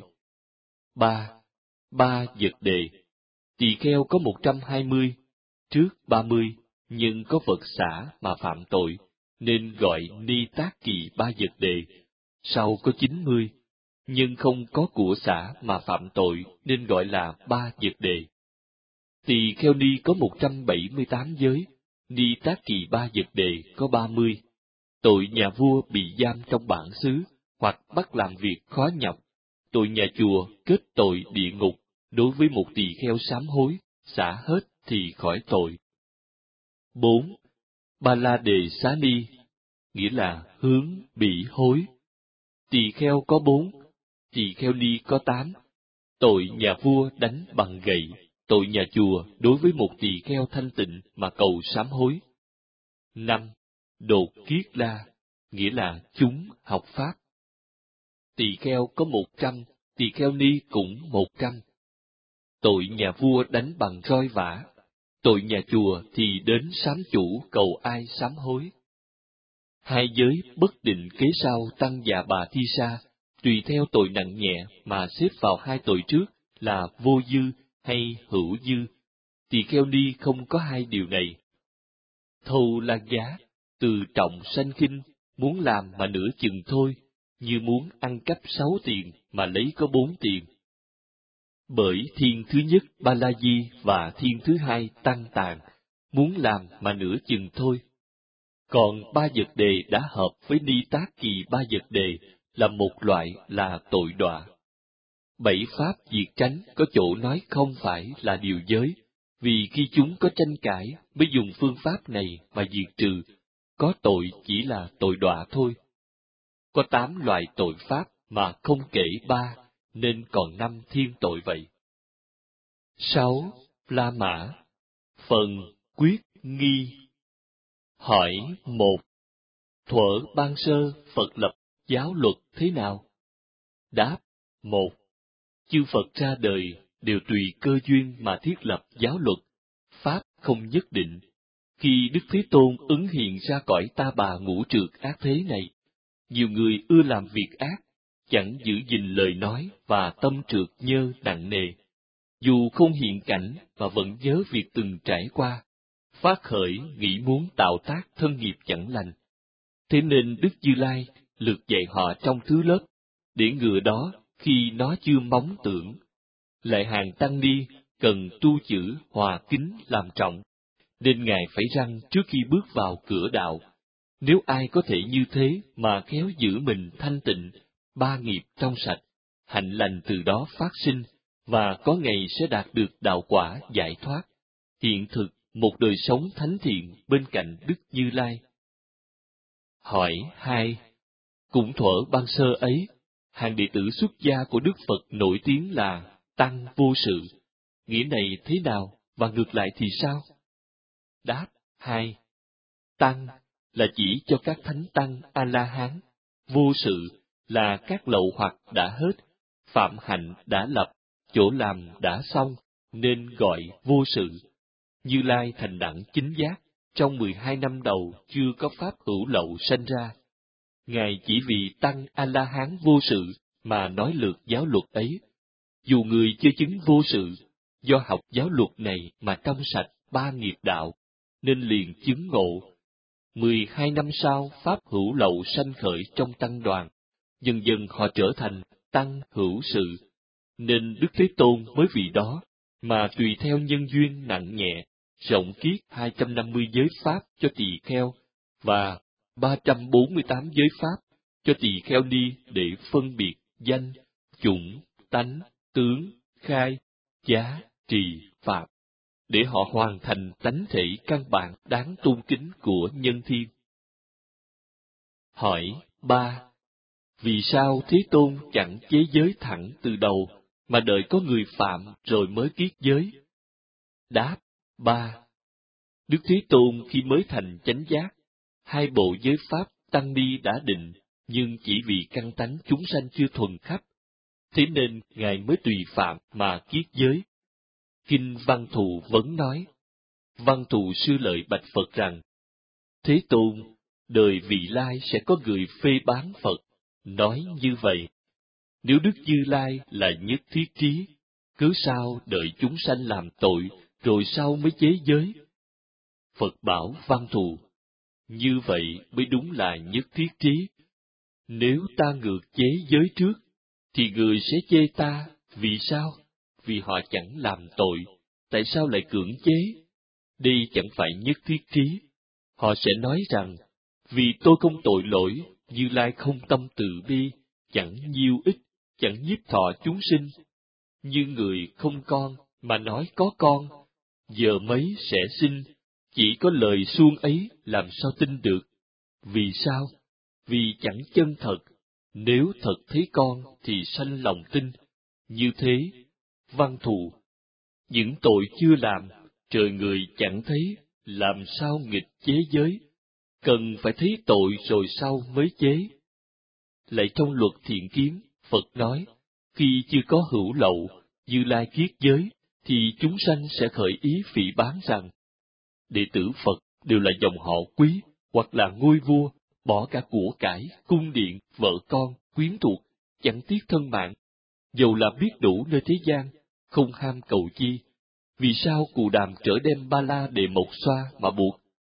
S1: Ba, Ba vật đề. Tỳ kheo có một trăm hai mươi, trước ba mươi, nhưng có vật xả mà phạm tội, nên gọi ni tác kỳ ba vật đề. Sau có chín mươi, nhưng không có của xả mà phạm tội, nên gọi là ba vật đề. Tỳ kheo ni có một trăm bảy mươi tám giới, ni tác kỳ ba vật đề có ba mươi. Tội nhà vua bị giam trong bản xứ, hoặc bắt làm việc khó nhọc. Tội nhà chùa kết tội địa ngục, đối với một tỳ kheo sám hối, xả hết thì khỏi tội. Bốn, Ba La Đề Xá Ni, nghĩa là hướng bị hối. Tỳ kheo có bốn, tỳ kheo ni có tám. Tội nhà vua đánh bằng gậy, tội nhà chùa đối với một tỳ kheo thanh tịnh mà cầu sám hối. Năm, Đột Kiết La, nghĩa là chúng học pháp. Tỳ kheo có một trăm, tỳ kheo ni cũng một trăm. Tội nhà vua đánh bằng roi vả, tội nhà chùa thì đến sám chủ cầu ai sám hối. Hai giới bất định kế sau Tăng và Bà Thi Sa, tùy theo tội nặng nhẹ mà xếp vào hai tội trước là vô dư hay hữu dư. Tỳ kheo ni không có hai điều này. Thâu lan giá, từ trọng sanh khinh, muốn làm mà nửa chừng thôi, như muốn ăn cắp sáu tiền mà lấy có bốn tiền. Bởi thiên thứ nhất Ba La Di và thiên thứ hai Tăng Tàn, muốn làm mà nửa chừng thôi. Còn ba vật đề đã hợp với ni tác kỳ ba vật đề là một loại là tội đọa. Bảy pháp diệt tránh có chỗ nói không phải là điều giới, vì khi chúng có tranh cãi mới dùng phương pháp này mà diệt trừ, có tội chỉ là tội đọa thôi. Có tám loại tội pháp mà không kể ba, nên còn năm thiên tội vậy. Sáu, La Mã. Phần quyết nghi. Hỏi một. Thuở ban sơ Phật lập giáo luật thế nào? Đáp. Một. Chư Phật ra đời đều tùy cơ duyên mà thiết lập giáo luật, pháp không nhất định. Khi Đức Thế Tôn ứng hiện ra cõi ta bà ngũ trược ác thế này, nhiều người ưa làm việc ác, chẳng giữ gìn lời nói và tâm trược nhơ nặng nề. Dù không hiện cảnh và vẫn nhớ việc từng trải qua, phát khởi nghĩ muốn tạo tác thân nghiệp chẳng lành. Thế nên Đức Như Lai lược dạy họ trong thứ lớp, để ngừa đó khi nó chưa móng tưởng. Lại hàng tăng ni cần tu chữ hòa kính làm trọng, nên Ngài phải răn trước khi bước vào cửa đạo. Nếu ai có thể như thế mà khéo giữ mình thanh tịnh, ba nghiệp trong sạch, hạnh lành từ đó phát sinh, và có ngày sẽ đạt được đạo quả giải thoát, hiện thực một đời sống thánh thiện bên cạnh Đức Như Lai. Hỏi hai. Cũng thuở ban sơ ấy, hàng đệ tử xuất gia của Đức Phật nổi tiếng là Tăng Vô Sự. Nghĩa này thế nào, và ngược lại thì sao? Đáp. Hai. Tăng là chỉ cho các thánh tăng A-la-hán, vô sự là các lậu hoặc đã hết, phạm hạnh đã lập, chỗ làm đã xong, nên gọi vô sự. Như Lai thành đẳng chính giác, trong mười hai năm đầu chưa có pháp hữu lậu sanh ra. Ngài chỉ vì tăng A-la-hán vô sự mà nói lược giáo luật ấy. Dù người chưa chứng vô sự, do học giáo luật này mà trong sạch ba nghiệp đạo, nên liền chứng ngộ. Mười hai năm sau, pháp hữu lậu sanh khởi trong tăng đoàn, dần dần họ trở thành tăng hữu sự, nên Đức Thế Tôn mới vì đó mà tùy theo nhân duyên nặng nhẹ, rộng kiết hai trăm năm mươi giới pháp cho tỳ kheo và ba trăm bốn mươi tám giới pháp cho tỳ kheo ni để phân biệt danh, chủng, tánh, tướng, khai, giá, trì, phạm, để họ hoàn thành tánh thể căn bản đáng tôn kính của nhân thiên. Hỏi ba. Vì sao Thế Tôn chẳng chế giới thẳng từ đầu, mà đợi có người phạm rồi mới kiết giới? Đáp. Ba. Đức Thế Tôn khi mới thành chánh giác, hai bộ giới pháp tăng ni đã định, nhưng chỉ vì căn tánh chúng sanh chưa thuần khắp, thế nên Ngài mới tùy phạm mà kiết giới. Kinh Văn Thù Vấn nói, Văn Thù Sư Lợi bạch Phật rằng, Thế Tôn, đời vị lai sẽ có người phê bán Phật, nói như vậy. Nếu Đức Như Lai là nhất thiết trí, cớ sao đợi chúng sanh làm tội, rồi sau mới chế giới? Phật bảo Văn Thù, như vậy mới đúng là nhất thiết trí. Nếu ta ngược chế giới trước, thì người sẽ chê ta. Vì sao? Vì họ chẳng làm tội, tại sao lại cưỡng chế? Đây chẳng phải nhất thiết trí. Họ sẽ nói rằng, vì tôi không tội lỗi, Như Lai không tâm từ bi, chẳng nhiêu ích, chẳng nhiếp thọ chúng sinh. Như người không con, mà nói có con, giờ mấy sẽ sinh, chỉ có lời suông ấy làm sao tin được. Vì sao? Vì chẳng chân thật. Nếu thật thấy con thì sanh lòng tin. Như thế, Văn Thù, những tội chưa làm, trời người chẳng thấy, làm sao nghịch chế giới? Cần phải thấy tội rồi sau mới chế. Lại trong luật thiện kiến, Phật nói, khi chưa có hữu lậu, Như Lai kiết giới, thì chúng sanh sẽ khởi ý phỉ báng rằng, đệ tử Phật đều là dòng họ quý, hoặc là ngôi vua, bỏ cả của cải, cung điện, vợ con, quyến thuộc, chẳng tiếc thân mạng. Dầu là biết đủ nơi thế gian, không ham cầu chi, vì sao Cù Đàm trở đem ba la đề mộc xoa mà buộc?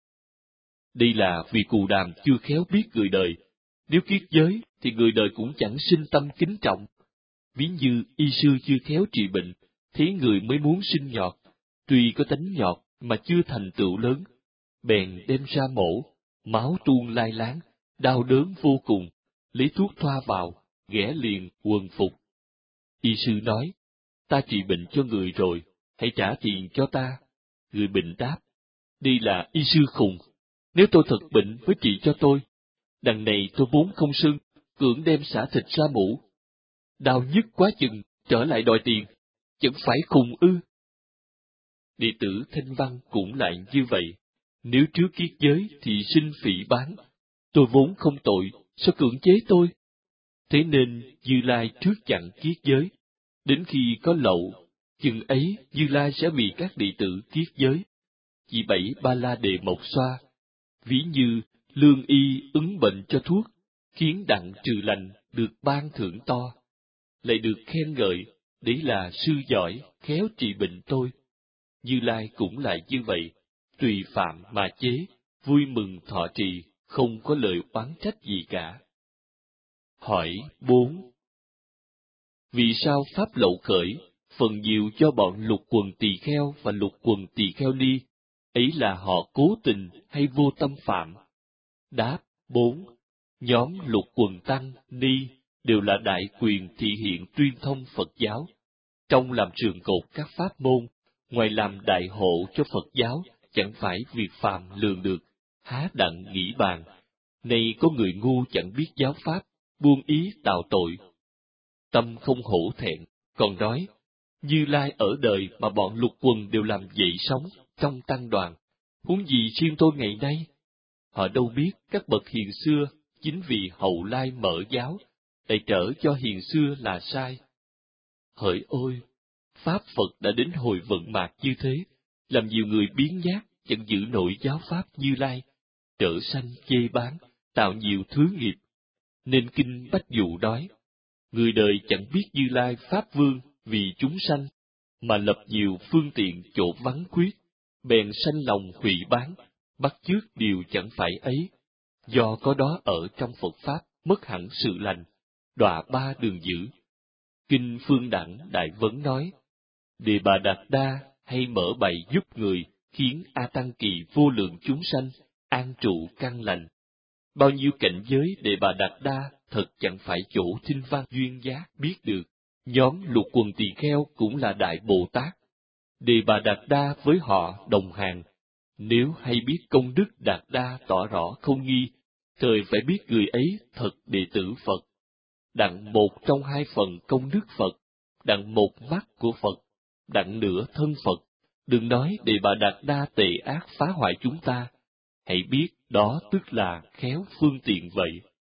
S1: Đây là vì Cù Đàm chưa khéo biết người đời. Nếu kiết giới, thì người đời cũng chẳng sinh tâm kính trọng. Ví như y sư chưa khéo trị bệnh, thế người mới muốn sinh nhọt, tuy có tánh nhọt mà chưa thành tựu lớn, bèn đem ra mổ, máu tuôn lai láng, đau đớn vô cùng, lấy thuốc thoa vào, ghẻ liền quần phục. Y sư nói, ta trị bệnh cho người rồi, hãy trả tiền cho ta. Người bệnh đáp, đây là y sư khùng, nếu tôi thật bệnh mới trị cho tôi. Đằng này tôi vốn không sưng, cưỡng đem xả thịt ra mũ. Đau nhức quá chừng, trở lại đòi tiền, chẳng phải khùng ư? Đệ tử Thanh Văn cũng lại như vậy. Nếu trước kiết giới thì sinh phỉ báng, tôi vốn không tội, sao cưỡng chế tôi? Thế nên Như Lai trước chặn kiết giới, đến khi có lậu, chừng ấy Như Lai sẽ vì các đệ tử kiết giới. Chỉ bảy ba la đề mộc xoa, ví như lương y ứng bệnh cho thuốc, khiến đặng trừ lành được ban thưởng to, lại được khen ngợi, đấy là sư giỏi, khéo trị bệnh tôi. Như Lai cũng lại như vậy, tùy phạm mà chế, vui mừng thọ trì, không có lời oán trách gì cả. Hỏi bốn. Vì sao pháp lậu khởi, phần nhiều cho bọn lục quần tỳ kheo và lục quần tỳ kheo ni, ấy là họ cố tình hay vô tâm phạm? Đáp. Bốn. Nhóm lục quần tăng, ni, đều là đại quyền thị hiện tuyên thông Phật giáo. Trong làm trường cột các pháp môn, ngoài làm đại hộ cho Phật giáo, chẳng phải việc phàm lường được, há đặng nghĩ bàn. Nay có người ngu chẳng biết giáo pháp, buông ý tạo tội. Tâm không hổ thẹn, còn nói, Như Lai ở đời mà bọn lục quần đều làm dậy sóng trong tăng đoàn, huống gì riêng tôi ngày nay? Họ đâu biết các bậc hiền xưa chính vì hậu lai mở giáo, lại trở cho hiền xưa là sai. Hỡi ôi! Pháp Phật đã đến hồi vận mạc như thế, làm nhiều người biếng nhác, chẳng giữ nổi giáo Pháp Như Lai, trở sanh chê bán, tạo nhiều thứ nghiệp. Nên Kinh Bách Dụ nói, người đời chẳng biết Như Lai Pháp Vương vì chúng sanh, mà lập nhiều phương tiện chỗ vắng khuyết, bèn sanh lòng hủy bán, bắt chước điều chẳng phải ấy. Do có đó ở trong Phật Pháp mất hẳn sự lành, đọa ba đường dữ. Kinh Phương Đẳng Đại Vấn nói, Đề Bà Đạt Đa hay mở bày giúp người, khiến A Tăng Kỳ vô lượng chúng sanh, an trụ căn lành. Bao nhiêu cảnh giới Đề Bà Đạt Đa thật chẳng phải chỗ thinh văn duyên giác biết được. Nhóm Lục Quần Tỳ Kheo cũng là Đại Bồ Tát. Đề Bà Đạt Đa với họ đồng hàng. Nếu hay biết công đức Đạt Đa tỏ rõ không nghi, thời phải biết người ấy thật đệ tử Phật. Đặng một trong hai phần công đức Phật, đặng một mắt của Phật, đặng nửa thân Phật. Đừng nói Đề Bà Đạt Đa tệ ác phá hoại chúng ta, hãy biết đó tức là khéo phương tiện vậy.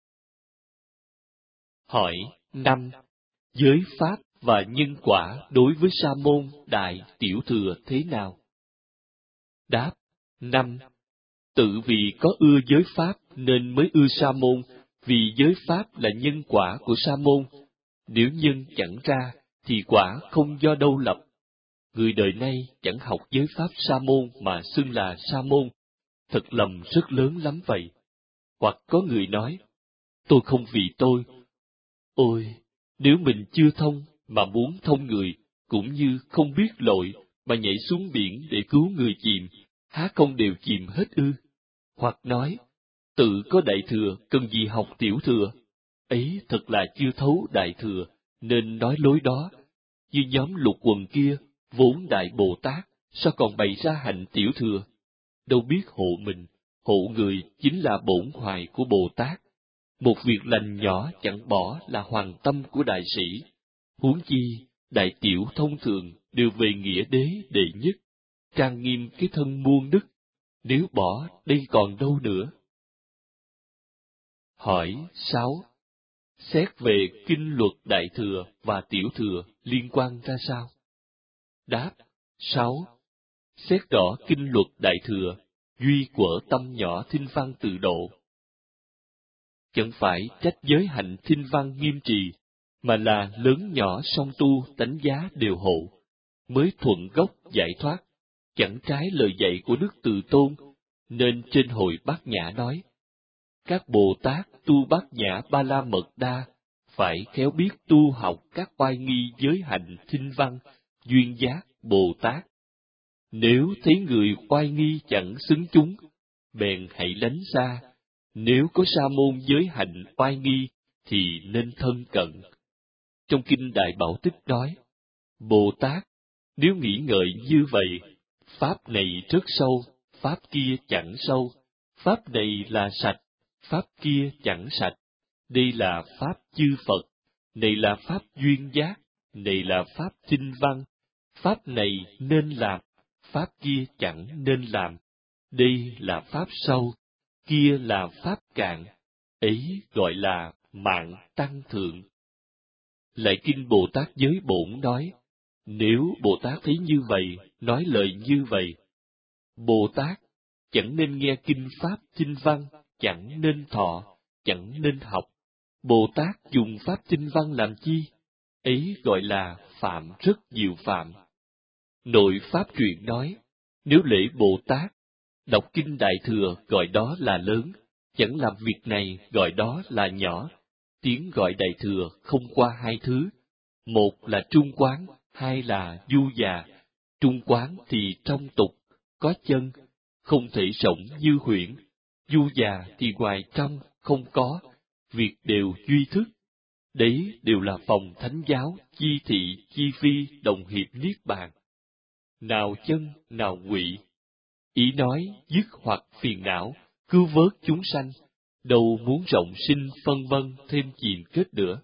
S1: Hỏi năm. Giới pháp và nhân quả đối với sa môn, đại, tiểu thừa thế nào? Đáp. Năm. Tự vì có ưa giới pháp nên mới ưa sa môn, vì giới pháp là nhân quả của sa môn. Nếu nhân chẳng ra, thì quả không do đâu lập. Người đời nay chẳng học giới pháp sa môn mà xưng là sa môn, thật lầm rất lớn lắm vậy. Hoặc có người nói, tôi không vì tôi. Ôi, nếu mình chưa thông mà muốn thông người, cũng như không biết lội mà nhảy xuống biển để cứu người chìm, há không đều chìm hết ư? Hoặc nói, tự có đại thừa, cần gì học tiểu thừa? Ấy thật là chưa thấu đại thừa, nên nói lối đó. Như nhóm Lục Quần kia, vốn đại Bồ Tát, sao còn bày ra hạnh tiểu thừa? Đâu biết hộ mình, hộ người chính là bổn hoài của Bồ Tát. Một việc lành nhỏ chẳng bỏ là hoàn tâm của đại sĩ. Huống chi, đại tiểu thông thường đều về nghĩa đế đệ nhất, trang nghiêm cái thân muôn đức. Nếu bỏ, đây còn đâu nữa? Hỏi sáu. Xét về kinh luật đại thừa và tiểu thừa liên quan ra sao? Đáp. Sáu. Xét rõ kinh luật đại thừa, duy quở tâm nhỏ thinh văn tự độ. Chẳng phải trách giới hạnh thinh văn nghiêm trì, mà là lớn nhỏ song tu tánh giá đều hộ, mới thuận gốc giải thoát, chẳng trái lời dạy của Đức Từ Tôn, nên trên hồi Bát Nhã nói, các Bồ Tát tu Bát Nhã Ba La Mật Đa, phải khéo biết tu học các oai nghi giới hạnh thinh văn, duyên giác Bồ Tát. Nếu thấy người oai nghi chẳng xứng chúng, bèn hãy lánh xa. Nếu có sa môn giới hạnh oai nghi, thì nên thân cận. Trong Kinh Đại Bảo Tích nói, Bồ Tát, nếu nghĩ ngợi như vậy, Pháp này rất sâu, Pháp kia chẳng sâu, Pháp này là sạch, Pháp kia chẳng sạch. Đây là Pháp chư Phật, này là Pháp duyên giác, này là Pháp thinh văn. Pháp này nên làm, Pháp kia chẳng nên làm. Đây là Pháp sâu, kia là Pháp cạn. Ấy gọi là mạng tăng thượng. Lại Kinh Bồ Tát Giới Bổn nói, nếu Bồ Tát thấy như vậy, nói lời như vậy, Bồ Tát chẳng nên nghe kinh Pháp thinh văn, chẳng nên thọ, chẳng nên học. Bồ Tát dùng Pháp thinh văn làm chi? Ấy gọi là phạm rất nhiều phạm. Nội Pháp truyện nói, nếu lễ Bồ Tát, đọc kinh Đại Thừa gọi đó là lớn, chẳng làm việc này gọi đó là nhỏ. Tiếng gọi Đại Thừa không qua hai thứ, một là trung quán, hai là du già. Trung quán thì trong tục, có chân, không thể rộng như huyễn. Du già thì ngoài trong, không có, việc đều duy thức. Đấy đều là phòng thánh giáo, chi thị, chi phi, đồng hiệp niết bàn. Nào chân, nào ngụy. Ý nói dứt hoặc phiền não, cứu vớt chúng sanh, đâu muốn rộng sinh phân vân thêm chìm kết nữa.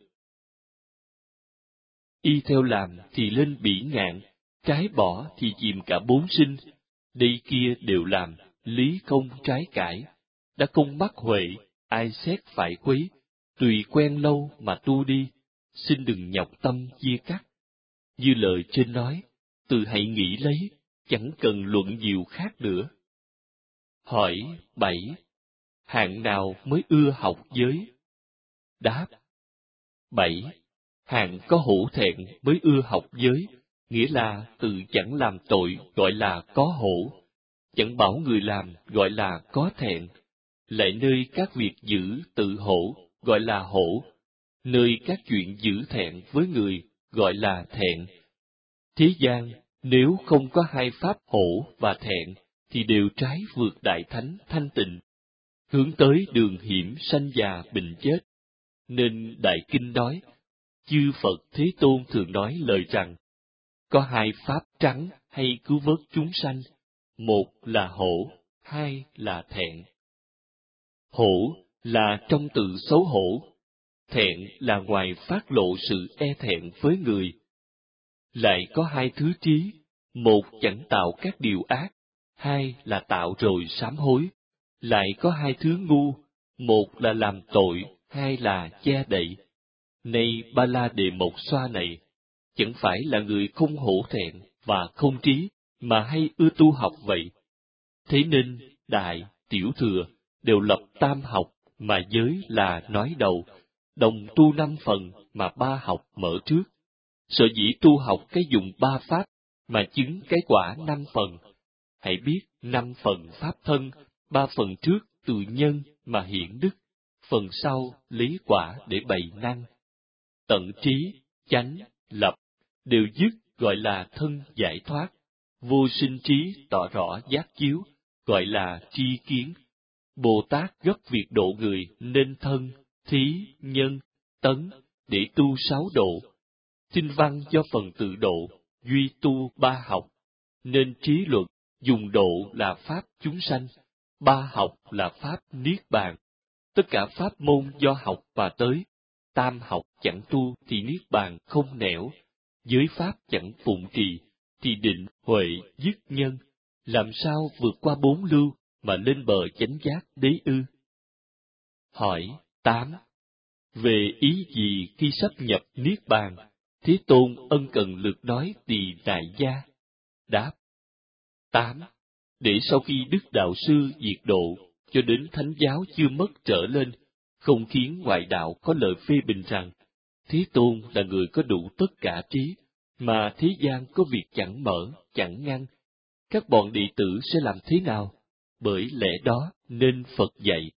S1: Y theo làm thì lên bỉ ngạn, trái bỏ thì chìm cả bốn sinh. Đây kia đều làm, lý không trái cãi. đã công mắc huệ, ai xét phải quấy, tùy quen lâu mà tu đi, xin đừng nhọc tâm chia cắt. Như lời trên nói, tự hãy nghĩ lấy, chẳng cần luận nhiều khác nữa. Hỏi bảy. Hạng nào mới ưa học giới? Đáp. Bảy. Hạng có hổ thẹn mới ưa học giới, nghĩa là tự chẳng làm tội gọi là có hổ, chẳng bảo người làm gọi là có thẹn, lại nơi các việc giữ tự hổ gọi là hổ, nơi các chuyện giữ thẹn với người gọi là thẹn. Thế gian nếu không có hai pháp hổ và thẹn thì đều trái vượt đại thánh thanh tịnh, hướng tới đường hiểm sanh già bệnh chết. Nên Đại Kinh nói, chư Phật Thế Tôn thường nói lời rằng, có hai pháp trắng hay cứu vớt chúng sanh, một là hổ, hai là thẹn. Hổ là trong tự xấu hổ, thẹn là ngoài phát lộ sự e thẹn với người. Lại có hai thứ trí, một chẳng tạo các điều ác, hai là tạo rồi sám hối. Lại có hai thứ ngu, một là làm tội, hai là che đậy. Nay Ba La Đề Mộc Xoa này, chẳng phải là người không hổ thẹn và không trí, mà hay ưa tu học vậy. Thế nên, đại, tiểu thừa, đều lập tam học, mà giới là nói đầu, đồng tu năm phần, mà ba học mở trước. Sở dĩ tu học cái dùng ba pháp, mà chứng cái quả năm phần. Hãy biết năm phần pháp thân, ba phần trước từ nhân mà hiển đức, phần sau lý quả để bày năng. Tận trí, chánh, lập, đều dứt gọi là thân giải thoát. Vô sinh trí tỏ rõ giác chiếu, gọi là tri kiến. Bồ Tát gấp việc độ người nên thân, thí, nhân, tấn, để tu sáu độ. Kinh văn do phần tự độ, duy tu ba học, nên trí luận, dùng độ là pháp chúng sanh, ba học là pháp niết bàn. Tất cả pháp môn do học và tới, tam học chẳng tu thì niết bàn không nẻo, giới pháp chẳng phụng trì, thì định, huệ, dứt nhân, làm sao vượt qua bốn lưu mà lên bờ chánh giác đế ư? Hỏi tám. Về ý gì khi sắp nhập niết bàn, Thế Tôn ân cần lược nói tỳ đại gia? Đáp. Tám. Để sau khi Đức Đạo Sư diệt độ, cho đến thánh giáo chưa mất trở lên, không khiến ngoại đạo có lời phê bình rằng Thế Tôn là người có đủ tất cả trí, mà thế gian có việc chẳng mở, chẳng ngăn. Các bọn đệ tử sẽ làm thế nào? Bởi lẽ đó nên Phật dạy.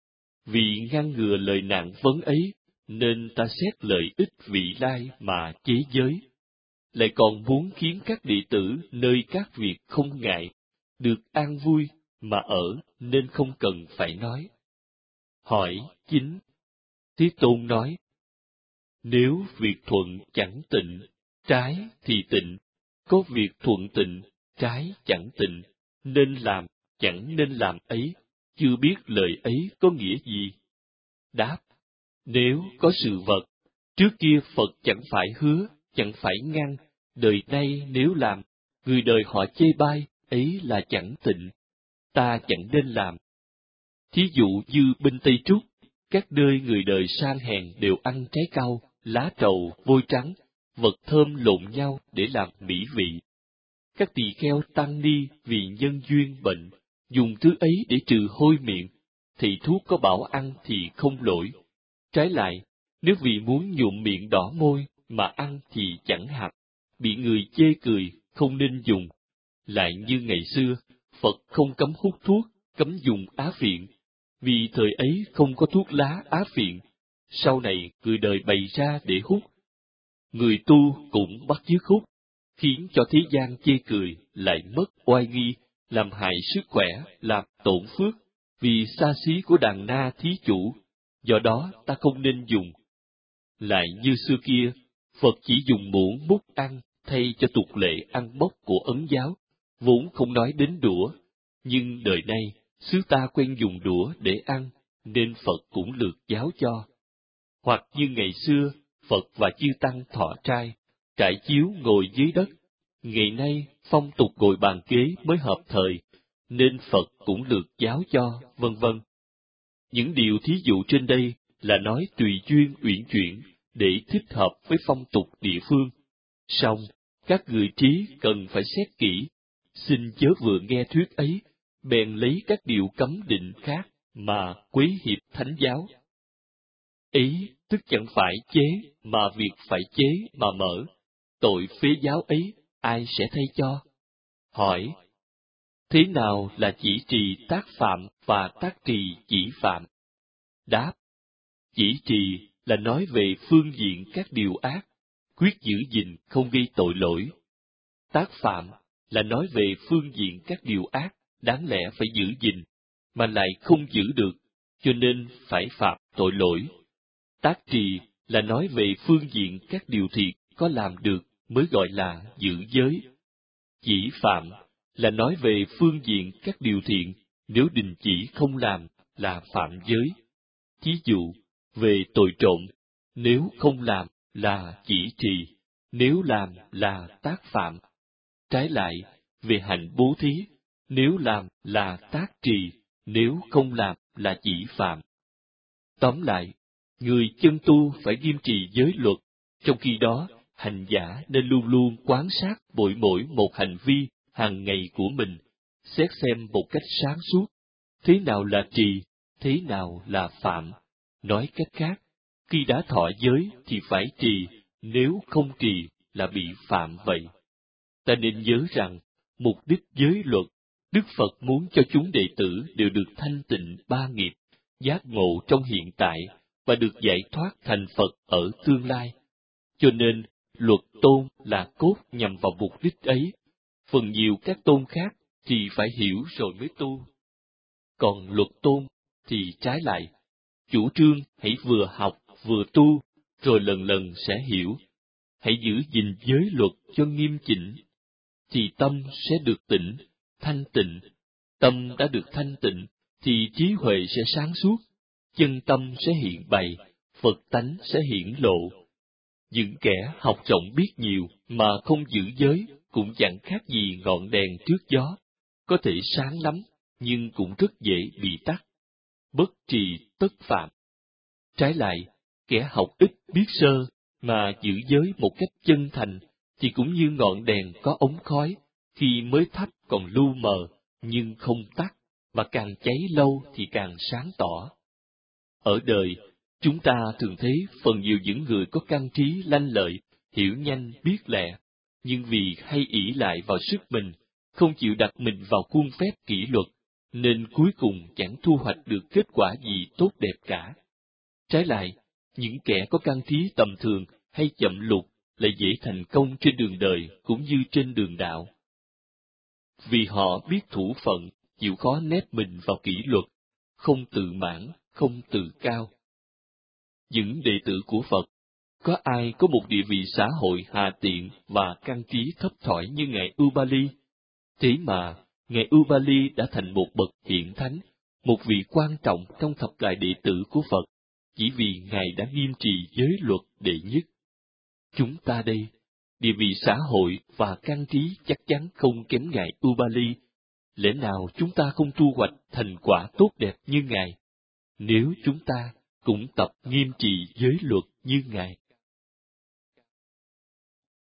S1: Vì ngăn ngừa lời nạn vấn ấy, nên ta xét lợi ích vị lai mà chế giới. Lại còn muốn khiến các đệ tử nơi các việc không ngại, được an vui mà ở nên không cần phải nói. Hỏi chín. Thế Tôn nói, nếu việc thuận chẳng tịnh, trái thì tịnh, có việc thuận tịnh, trái chẳng tịnh, nên làm, chẳng nên làm ấy, chưa biết lời ấy có nghĩa gì? Đáp, nếu có sự vật, trước kia Phật chẳng phải hứa, chẳng phải ngăn, đời nay nếu làm, người đời họ chê bai, ấy là chẳng tịnh, ta chẳng nên làm. Thí dụ như bên Tây Trúc, các nơi người đời sang hèn đều ăn trái cau, lá trầu, vôi trắng, vật thơm lộn nhau để làm mỹ vị. Các tỳ kheo tăng ni vì nhân duyên bệnh, dùng thứ ấy để trừ hôi miệng, thì thuốc có bảo ăn thì không lỗi. Trái lại, nếu vì muốn nhuộm miệng đỏ môi mà ăn thì chẳng hạt, bị người chê cười, không nên dùng. Lại như ngày xưa, Phật không cấm hút thuốc, cấm dùng á phiện, vì thời ấy không có thuốc lá á phiện, sau này người đời bày ra để hút. Người tu cũng bắt chước hút, khiến cho thế gian chê cười, lại mất oai nghi, làm hại sức khỏe, làm tổn phước, vì xa xí của đàn na thí chủ, do đó ta không nên dùng. Lại như xưa kia, Phật chỉ dùng muỗng múc ăn thay cho tục lệ ăn bốc của Ấn giáo, vốn không nói đến đũa, nhưng đời nay xứ ta quen dùng đũa để ăn, nên Phật cũng lược giáo cho. Hoặc như ngày xưa, Phật và chư tăng thọ trai, trải chiếu ngồi dưới đất, ngày nay phong tục ngồi bàn ghế mới hợp thời, nên Phật cũng lược giáo cho, vân vân. Những điều thí dụ trên đây là nói tùy duyên uyển chuyển để thích hợp với phong tục địa phương. Song, các người trí cần phải xét kỹ, xin chớ vừa nghe thuyết ấy, bèn lấy các điều cấm định khác mà quấy hiệp thánh giáo. Ý tức chẳng phải chế, mà việc phải chế mà mở. Tội phế giáo ấy, ai sẽ thay cho? Hỏi, thế nào là chỉ trì tác phạm và tác trì chỉ phạm? Đáp, chỉ trì là nói về phương diện các điều ác, quyết giữ gìn không gây tội lỗi. Tác phạm là nói về phương diện các điều ác, đáng lẽ phải giữ gìn, mà lại không giữ được, cho nên phải phạm tội lỗi. Tác trì là nói về phương diện các điều thiện có làm được mới gọi là giữ giới. Chỉ phạm là nói về phương diện các điều thiện, nếu đình chỉ không làm là phạm giới. Thí dụ, về tội trộm, nếu không làm là chỉ trì, nếu làm là tác phạm. Trái lại, về hạnh bố thí, nếu làm là tác trì, nếu không làm là chỉ phạm. Tóm lại, người chân tu phải nghiêm trì giới luật, trong khi đó, hành giả nên luôn luôn quan sát mỗi mỗi một hành vi hàng ngày của mình, xét xem một cách sáng suốt, thế nào là trì, thế nào là phạm. Nói cách khác, khi đã thọ giới thì phải trì, nếu không trì là bị phạm vậy. Ta nên nhớ rằng, mục đích giới luật, Đức Phật muốn cho chúng đệ tử đều được thanh tịnh ba nghiệp, giác ngộ trong hiện tại, và được giải thoát thành Phật ở tương lai. Cho nên, luật tôn là cốt nhằm vào mục đích ấy. Phần nhiều các tôn khác thì phải hiểu rồi mới tu. Còn luật tôn thì trái lại, chủ trương hãy vừa học vừa tu, rồi lần lần sẽ hiểu. Hãy giữ gìn giới luật cho nghiêm chỉnh, thì tâm sẽ được tịnh, thanh tịnh. Tâm đã được thanh tịnh, thì trí huệ sẽ sáng suốt, chân tâm sẽ hiện bày, Phật tánh sẽ hiển lộ. Những kẻ học rộng biết nhiều mà không giữ giới cũng chẳng khác gì ngọn đèn trước gió, có thể sáng lắm, nhưng cũng rất dễ bị tắt. Bất trì tất phạm. Trái lại, kẻ học ít biết sơ mà giữ giới một cách chân thành thì cũng như ngọn đèn có ống khói, khi mới thắp còn lu mờ, nhưng không tắt, và càng cháy lâu thì càng sáng tỏ. Ở đời, chúng ta thường thấy phần nhiều những người có căn trí lanh lợi, hiểu nhanh biết lẹ, nhưng vì hay ỷ lại vào sức mình, không chịu đặt mình vào khuôn phép kỷ luật, nên cuối cùng chẳng thu hoạch được kết quả gì tốt đẹp cả. Trái lại, những kẻ có căn trí tầm thường hay chậm lục lại dễ thành công trên đường đời cũng như trên đường đạo. Vì họ biết thủ phận, chịu khó nép mình vào kỷ luật, không tự mãn, không tự cao. Những đệ tử của Phật, có ai có một địa vị xã hội hạ tiện và căn trí thấp thỏi như Ngài Ubali? Thế mà, Ngài Ubali đã thành một bậc hiển thánh, một vị quan trọng trong thập đại đệ tử của Phật, chỉ vì Ngài đã nghiêm trì giới luật đệ nhất. Chúng ta đây, địa vị xã hội và căn trí chắc chắn không kém Ngài Ubali. Lẽ nào chúng ta không thu hoạch thành quả tốt đẹp như Ngài, nếu chúng ta cũng tập nghiêm trì giới luật như Ngài?